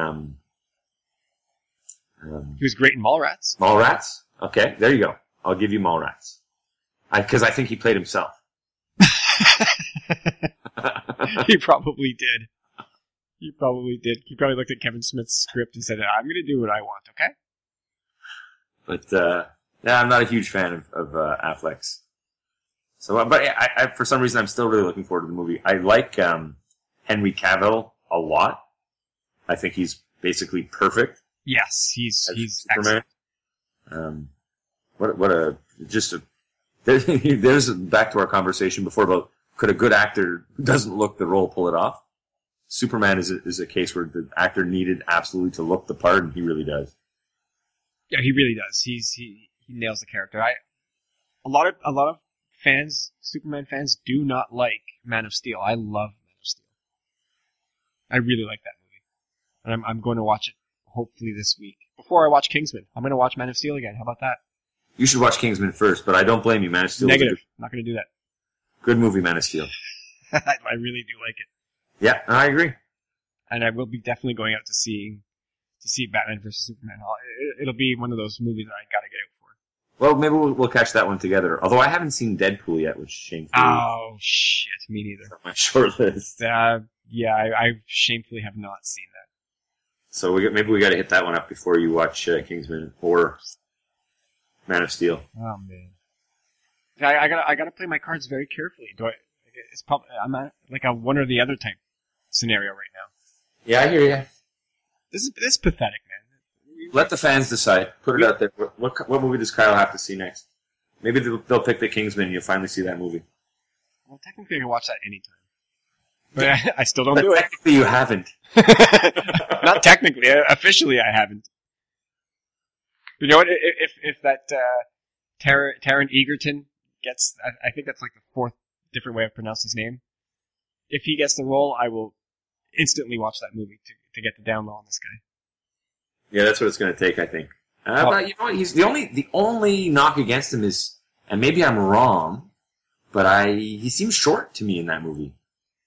He was great in Mallrats. Mallrats? Okay, there you go. I'll give you Mallrats. Because I think he played himself. He probably did. He probably looked at Kevin Smith's script and said, I'm going to do what I want, okay? But, yeah, I'm not a huge fan of Affleck's. So, but I for some reason, I'm still really looking forward to the movie. I like Henry Cavill a lot. I think he's basically perfect. Yes, he's Superman. There's back to our conversation before about could a good actor who doesn't look the role pull it off? Superman is a case where the actor needed absolutely to look the part, and he really does. Yeah, he really does. He nails the character. A lot of fans, Superman fans, do not like Man of Steel. I love Man of Steel. I really like that movie, and I'm going to watch it hopefully this week before I watch Kingsman. I'm going to watch Man of Steel again. How about that? You should watch Kingsman first, but I don't blame you. Man of Steel. Negative. Not going to do that. Good movie, Man of Steel. I really do like it. Yeah, I agree. And I will be definitely going out to see Batman vs Superman. It'll be one of those movies that I got to get out for. Well, maybe we'll catch that one together. Although I haven't seen Deadpool yet, which is shameful. Oh shit, me neither. On my short list. Yeah, I shamefully have not seen that. So maybe we got to hit that one up before you watch Kingsman or Man of Steel. Oh man, I gotta play my cards very carefully. I'm at like a one or the other type scenario right now. Yeah, I hear you. This is pathetic, man. Let the fans decide. Put it out there. What movie does Kyle have to see next? Maybe they'll pick the Kingsman and you'll finally see that movie. Well, technically I can watch that anytime. But I still don't do it. Technically you haven't. Not technically. Officially I haven't. You know what? If that Taron Egerton gets... I think that's like the fourth different way I've pronounced his name. If he gets the role, I will instantly watch that movie to get the down low on this guy. Yeah, that's what it's going to take, I think. But you know what? He's the only knock against him is, and maybe I'm wrong, but he seems short to me in that movie.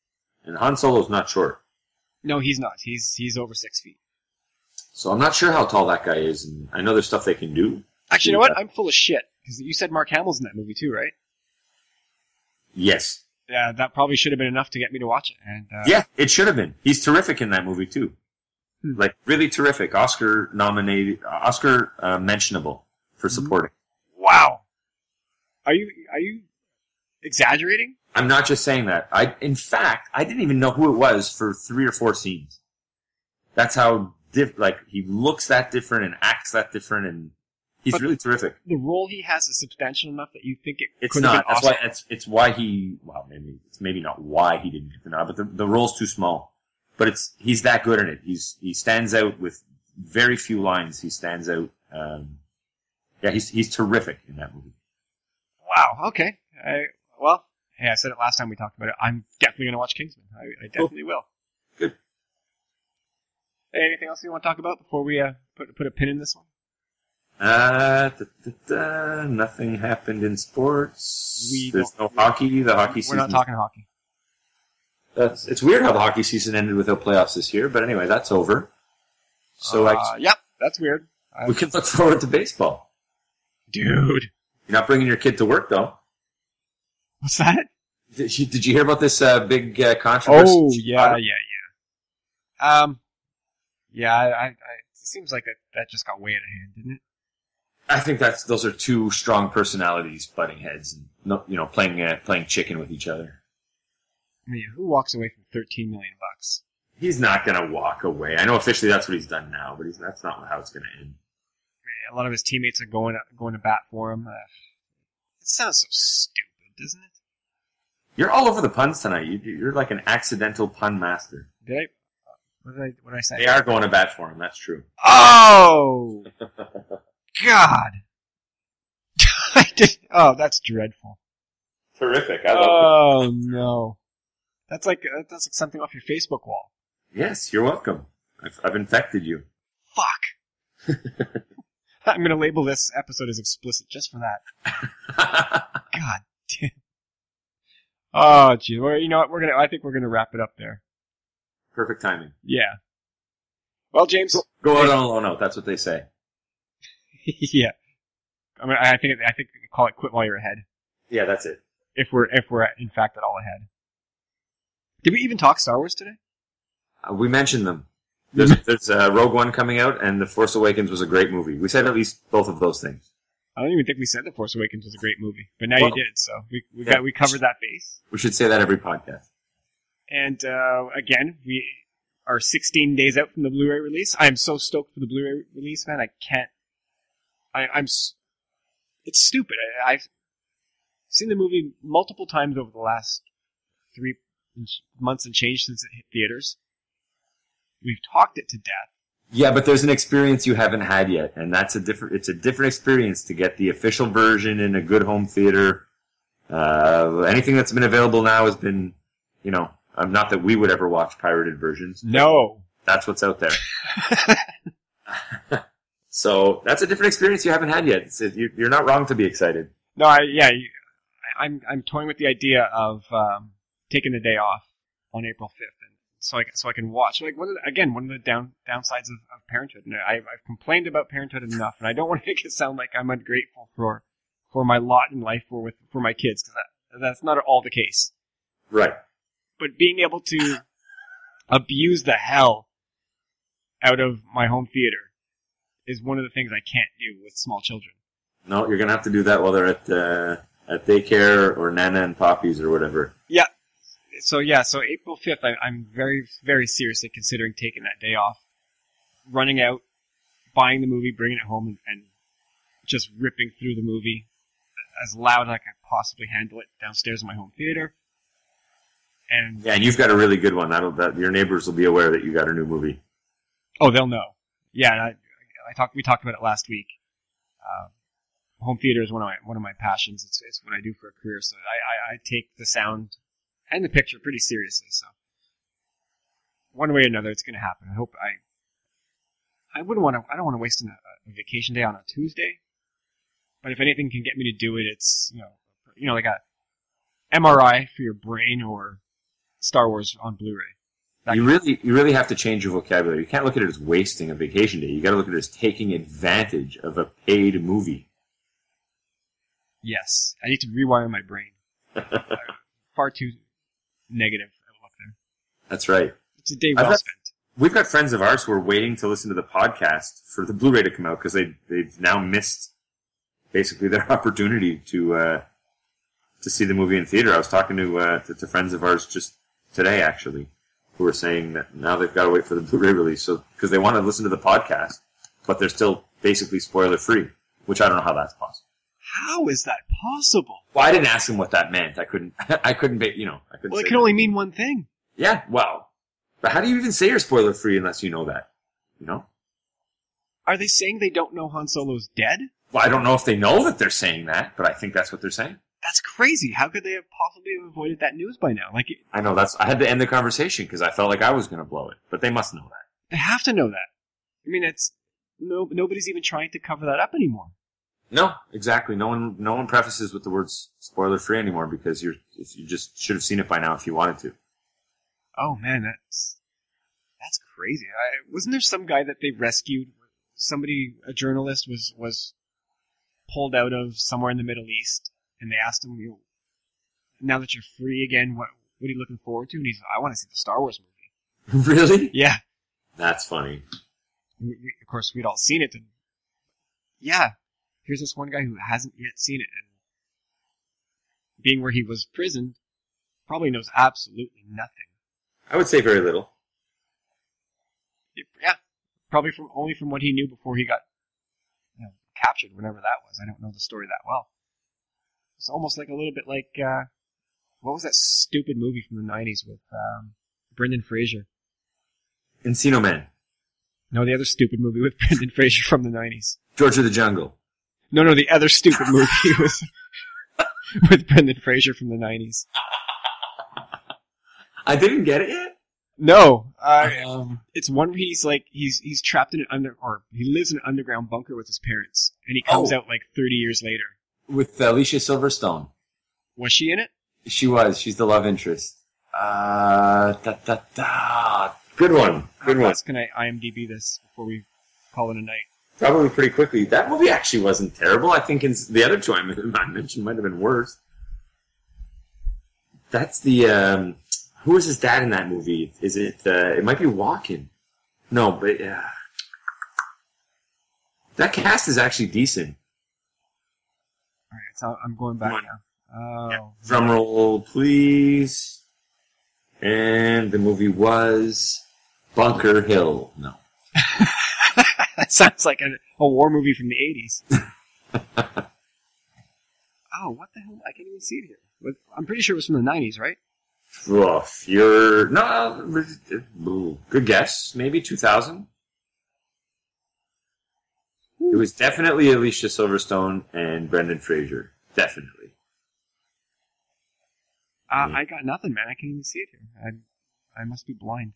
And Han Solo's not short. No, he's not. He's over 6 feet. So I'm not sure how tall that guy is, and I know there's stuff they can do. Actually, you know what? I'm full of shit. Because you said Mark Hamill's in that movie too, right? Yes. Yeah, that probably should have been enough to get me to watch it. And yeah, it should have been. He's terrific in that movie too. Like, really terrific. Oscar mentionable for supporting. Wow. Are you exaggerating? I'm not just saying that. In fact, I didn't even know who it was for 3 or 4 scenes. That's how he looks that different and acts that different, and he's really terrific. The role he has is substantial enough that you think it's not. That's why it's why he. Well, maybe not why he didn't get the nod, but the role's too small. But he's that good in it. He stands out with very few lines. He stands out. He's terrific in that movie. Wow. Okay. Hey, I said it last time we talked about it. I'm definitely going to watch Kingsman. I definitely will. Good. Hey, anything else you want to talk about before we put a pin in this one? Nothing happened in sports. There's no hockey. The hockey season. We're not talking hockey. It's weird how the hockey season ended without playoffs this year, but anyway, that's over. So yep, that's weird. We can look forward to baseball. Dude. You're not bringing your kid to work, though. What's that? Did you hear about this big controversy? Oh, yeah. It seems like that just got way out of hand, didn't it? I think those are two strong personalities butting heads and playing chicken with each other. I mean, who walks away from $13 million? He's not going to walk away. I know officially that's what he's done now, but that's not how it's going to end. A lot of his teammates are going to bat for him. It sounds so stupid, doesn't it? You're all over the puns tonight. You're like an accidental pun master. Did I? What did I say? They are going to bat for him. That's true. Oh! God! That's dreadful. Terrific. I love it. Oh, no. That's like something off your Facebook wall. Yes, you're welcome. I've infected you. Fuck. I'm going to label this episode as explicit just for that. God damn. Oh, geez. Well, you know what? I think we're gonna wrap it up there. Perfect timing. Yeah. Well, James, go out on a low note. That's what they say. Yeah. I mean, I think we call it quit while you're ahead. Yeah, that's it. If we're in fact at all ahead. Did we even talk Star Wars today? We mentioned them. There's Rogue One coming out, and The Force Awakens was a great movie. We said at least both of those things. I don't even think we said The Force Awakens was a great movie, but now you did, so we covered that base. We should say that every podcast. And again, we are 16 days out from the Blu-ray release. I am so stoked for the Blu-ray release, man. I can't. It's stupid. I've seen the movie multiple times over the last 3 months and change since it hit theaters. We've talked it to death. Yeah, but there's an experience you haven't had yet, and it's a different experience to get the official version in a good home theater. Anything that's been available now has been, not that we would ever watch pirated versions. No. That's what's out there. So that's a different experience you haven't had yet. You're not wrong to be excited. No, I'm toying with the idea of taking the day off on April 5th. So I can watch. Like one of the downsides of Parenthood. And I've complained about Parenthood enough, and I don't want to make it sound like I'm ungrateful for my lot in life or for my kids, because that's not at all the case. Right. But being able to abuse the hell out of my home theater is one of the things I can't do with small children. No, you're gonna have to do that while they're at daycare or Nana and Poppies or whatever. Yeah. So April 5th, I'm very, very seriously considering taking that day off, running out, buying the movie, bringing it home, and just ripping through the movie as loud as I can possibly handle it downstairs in my home theater. And you've got a really good one. Your neighbors will be aware that you got a new movie. Oh, they'll know. Yeah, and we talked about it last week. Home theater is one of my passions. It's what I do for a career, so I take the sound and the picture pretty seriously, so one way or another, it's going to happen. I hope I don't want to waste a vacation day on a Tuesday, but if anything can get me to do it, it's like a MRI for your brain or Star Wars on Blu-ray. You really have to change your vocabulary. You can't look at it as wasting a vacation day. You got to look at it as taking advantage of a paid movie. Yes, I need to rewire my brain. Far too negative outlook there. That's right. It's a day well spent. We've got friends of ours who are waiting to listen to the podcast for the Blu-ray to come out because they've now missed basically their opportunity to see the movie in theater. I was talking to friends of ours just today, actually, who were saying that now they've got to wait for the Blu-ray release, so because they want to listen to the podcast, but they're still basically spoiler-free, which I don't know how that's possible. How is that possible? Well, I didn't ask them what that meant. I couldn't, Well, it can only mean one thing. Yeah, well, but how do you even say you're spoiler-free unless you know that? You know? Are they saying they don't know Han Solo's dead? Well, I don't know if they know that they're saying that, but I think that's what they're saying. That's crazy. How could they have possibly avoided that news by now? I know, I had to end the conversation because I felt like I was going to blow it, but they must know that. They have to know that. I mean, nobody's even trying to cover that up anymore. No, exactly. No one prefaces with the words spoiler-free anymore because you just should have seen it by now if you wanted to. Oh man, that's crazy. Wasn't there some guy that they rescued? Somebody, a journalist, was pulled out of somewhere in the Middle East, and they asked him, now that you're free again, what are you looking forward to? And he's like, I want to see the Star Wars movie. Really? Yeah. That's funny. Of course, we'd all seen it. And yeah, here's this one guy who hasn't yet seen it, and being where he was prisoned, probably knows absolutely nothing. I would say very little. Yeah, probably only from what he knew before he got captured, whenever that was. I don't know the story that well. It's almost like a little bit like, what was that stupid movie from the 90s with Brendan Fraser? Encino Man. No, the other stupid movie with Brendan Fraser from the 90s. George of the Jungle. No, the other stupid movie was with Brendan Fraser from the 90s. I didn't get it yet? No. It's one where he's trapped in he lives in an underground bunker with his parents, and he comes out 30 years later. With Alicia Silverstone. Was she in it? She was. She's the love interest. Good one. Good one. Can I IMDb this before we call it a night? Probably pretty quickly. That movie actually wasn't terrible. I think the other two I mentioned might have been worse. That's the... who was his dad in that movie? Is it... it might be Walken. No, but... that cast is actually decent. Alright, so I'm going back now. Oh. Yeah. Drum roll, please. And the movie was... Bunker Hill. No. That sounds like a war movie from the 80s. Oh, what the hell? I can't even see it here. I'm pretty sure it was from the 90s, right? Rough. Good guess. Maybe 2000. It was definitely Alicia Silverstone and Brendan Fraser. Definitely. I got nothing, man. I can't even see it here. I must be blind.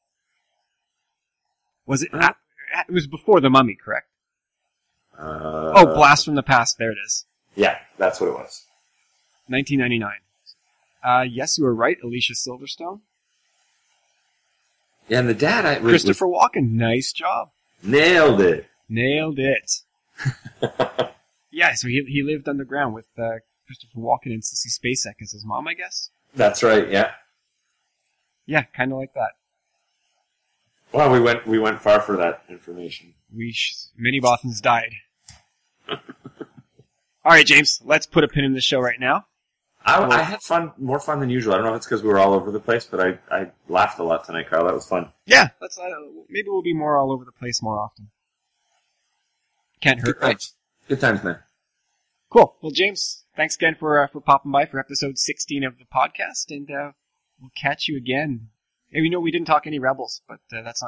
Was it? It was before The Mummy, correct? Blast from the Past. There it is. Yeah, that's what it was. 1999. Yes, you were right, Alicia Silverstone. Yeah, and the dad... Christopher Walken. Nice job. Nailed it. Yeah, so he lived underground with Christopher Walken and Sissy Spacek as his mom, I guess? That's right, yeah. Yeah, kind of like that. Well, we went far for that information. Many Bothans died. All right, James, let's put a pin in the show right now. I had more fun than usual. I don't know if it's because we were all over the place, but I laughed a lot tonight, Kyle. That was fun. Yeah, maybe we'll be more all over the place more often. Can't hurt, right? Good times, man. Cool. Well, James, thanks again for popping by for episode 16 of the podcast, and we'll catch you again. We didn't talk any Rebels, but I guess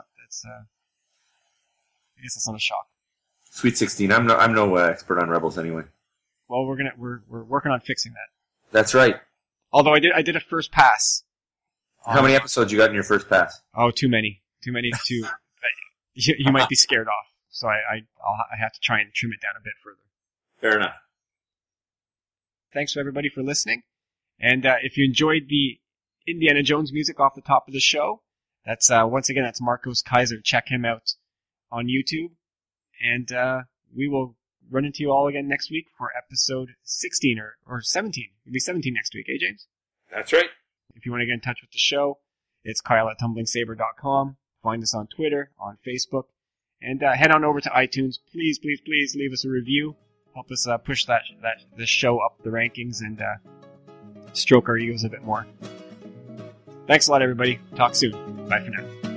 that's not a shock. Sweet 16. I'm no expert on Rebels anyway. Well, we're working on fixing that. That's right. Although I did a first pass. How many episodes you got in your first pass? Oh, too many to you might be scared off. So I have to try and trim it down a bit further. Fair enough. Thanks for everybody for listening, and if you enjoyed the Indiana Jones music off the top of the show. That's once again, that's Marcos Kaiser. Check him out on YouTube. And we will run into you all again next week for episode 16 or 17. It'll be 17 next week, eh, James? That's right. If you want to get in touch with the show, it's Kyle@tumblingsaber.com. Find us on Twitter, on Facebook, and head on over to iTunes. Please, please, please leave us a review. Help us push this show up the rankings and stroke our egos a bit more. Thanks a lot, everybody. Talk soon. Bye for now.